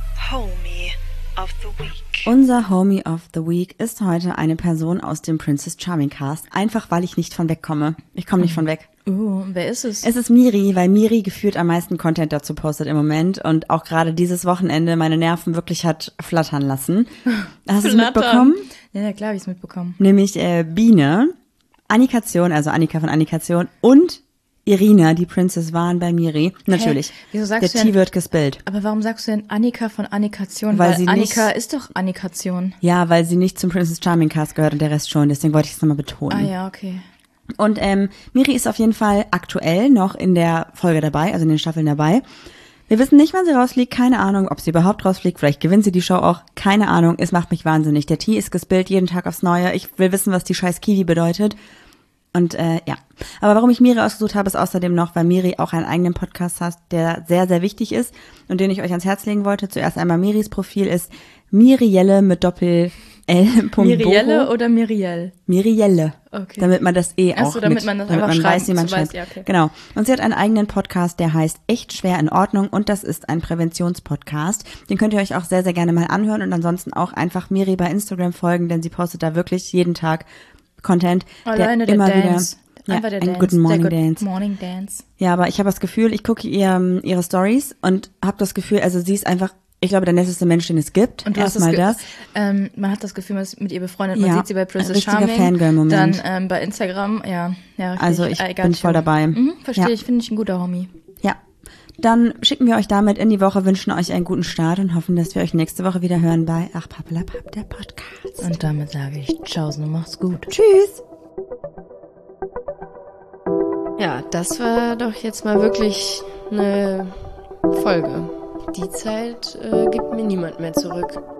Homie of the Week. Unser Homie of the Week ist heute eine Person aus dem Princess Charming Cast. Einfach, weil ich nicht von wegkomme. Ich komme nicht von weg. Uh, wer ist es? Es ist Miri, weil Miri gefühlt am meisten Content dazu postet im Moment und auch gerade dieses Wochenende meine Nerven wirklich hat flattern lassen. Hast du es mitbekommen? Ja, ja, klar, habe ich es mitbekommen. Nämlich äh, Biene, Annikation, also Annika von Annikation und Irina, die Princess, waren bei Miri. Natürlich. Wieso sagst Der du denn- Tee wird gespillt. Aber warum sagst du denn Annika von Annikation? Weil Weil, sie Annika nicht- ist doch Annikation. Ja, weil sie nicht zum Princess Charming Cast gehört und der Rest schon. Deswegen wollte ich es nochmal betonen. Ah ja, okay. Und ähm, Miri ist auf jeden Fall aktuell noch in der Folge dabei, also in den Staffeln dabei. Wir wissen nicht, wann sie rausfliegt, keine Ahnung, ob sie überhaupt rausfliegt. Vielleicht gewinnt sie die Show auch, keine Ahnung. Es macht mich wahnsinnig. Der Tee ist gespillt, jeden Tag aufs Neue. Ich will wissen, was die scheiß Kiwi bedeutet. Und äh, ja, aber warum ich Miri ausgesucht habe, ist außerdem noch, weil Miri auch einen eigenen Podcast hat, der sehr, sehr wichtig ist und den ich euch ans Herz legen wollte. Zuerst einmal Miris Profil ist Mirielle mit Doppel L. Mirielle oder Miriel? Mirielle. Okay. Damit man das eh Ach auch so, damit mit, man das damit einfach man schreiben- weiß, wie man so weiß, schreibt. ja, okay. Genau. Und sie hat einen eigenen Podcast, der heißt Echt schwer in Ordnung und das ist ein Präventionspodcast. Den könnt ihr euch auch sehr, sehr gerne mal anhören und ansonsten auch einfach Miri bei Instagram folgen, denn sie postet da wirklich jeden Tag Content, Alleine der der immer Dance. wieder Einfach der einen Dance. Good Morning der Good Dance. Morning Dance. Ja, aber ich habe das Gefühl, ich gucke ihr, ihre Stories und habe das Gefühl, also sie ist einfach Ich glaube, der netteste Mensch, den es gibt. Und du hast Erstmal das, das. Ge- ähm, man hat das Gefühl, man ist mit ihr befreundet, man Ja, sieht sie bei Princess richtiger Charming, Fangirl-Moment. dann ähm, bei Instagram, ja, ja, richtig. Also ich I got bin you. voll dabei. Mhm, verstehe Ja. ich, finde ich ein guter Homie. Ja. Dann schicken wir euch damit in die Woche, wünschen euch einen guten Start und hoffen, dass wir euch nächste Woche wieder hören bei Ach Pappelapapp, der Podcast. Und damit sage ich Tschaußen und macht's gut. Tschüss. Ja, das war doch jetzt mal wirklich eine Folge. Die Zeit äh, gibt mir niemand mehr zurück.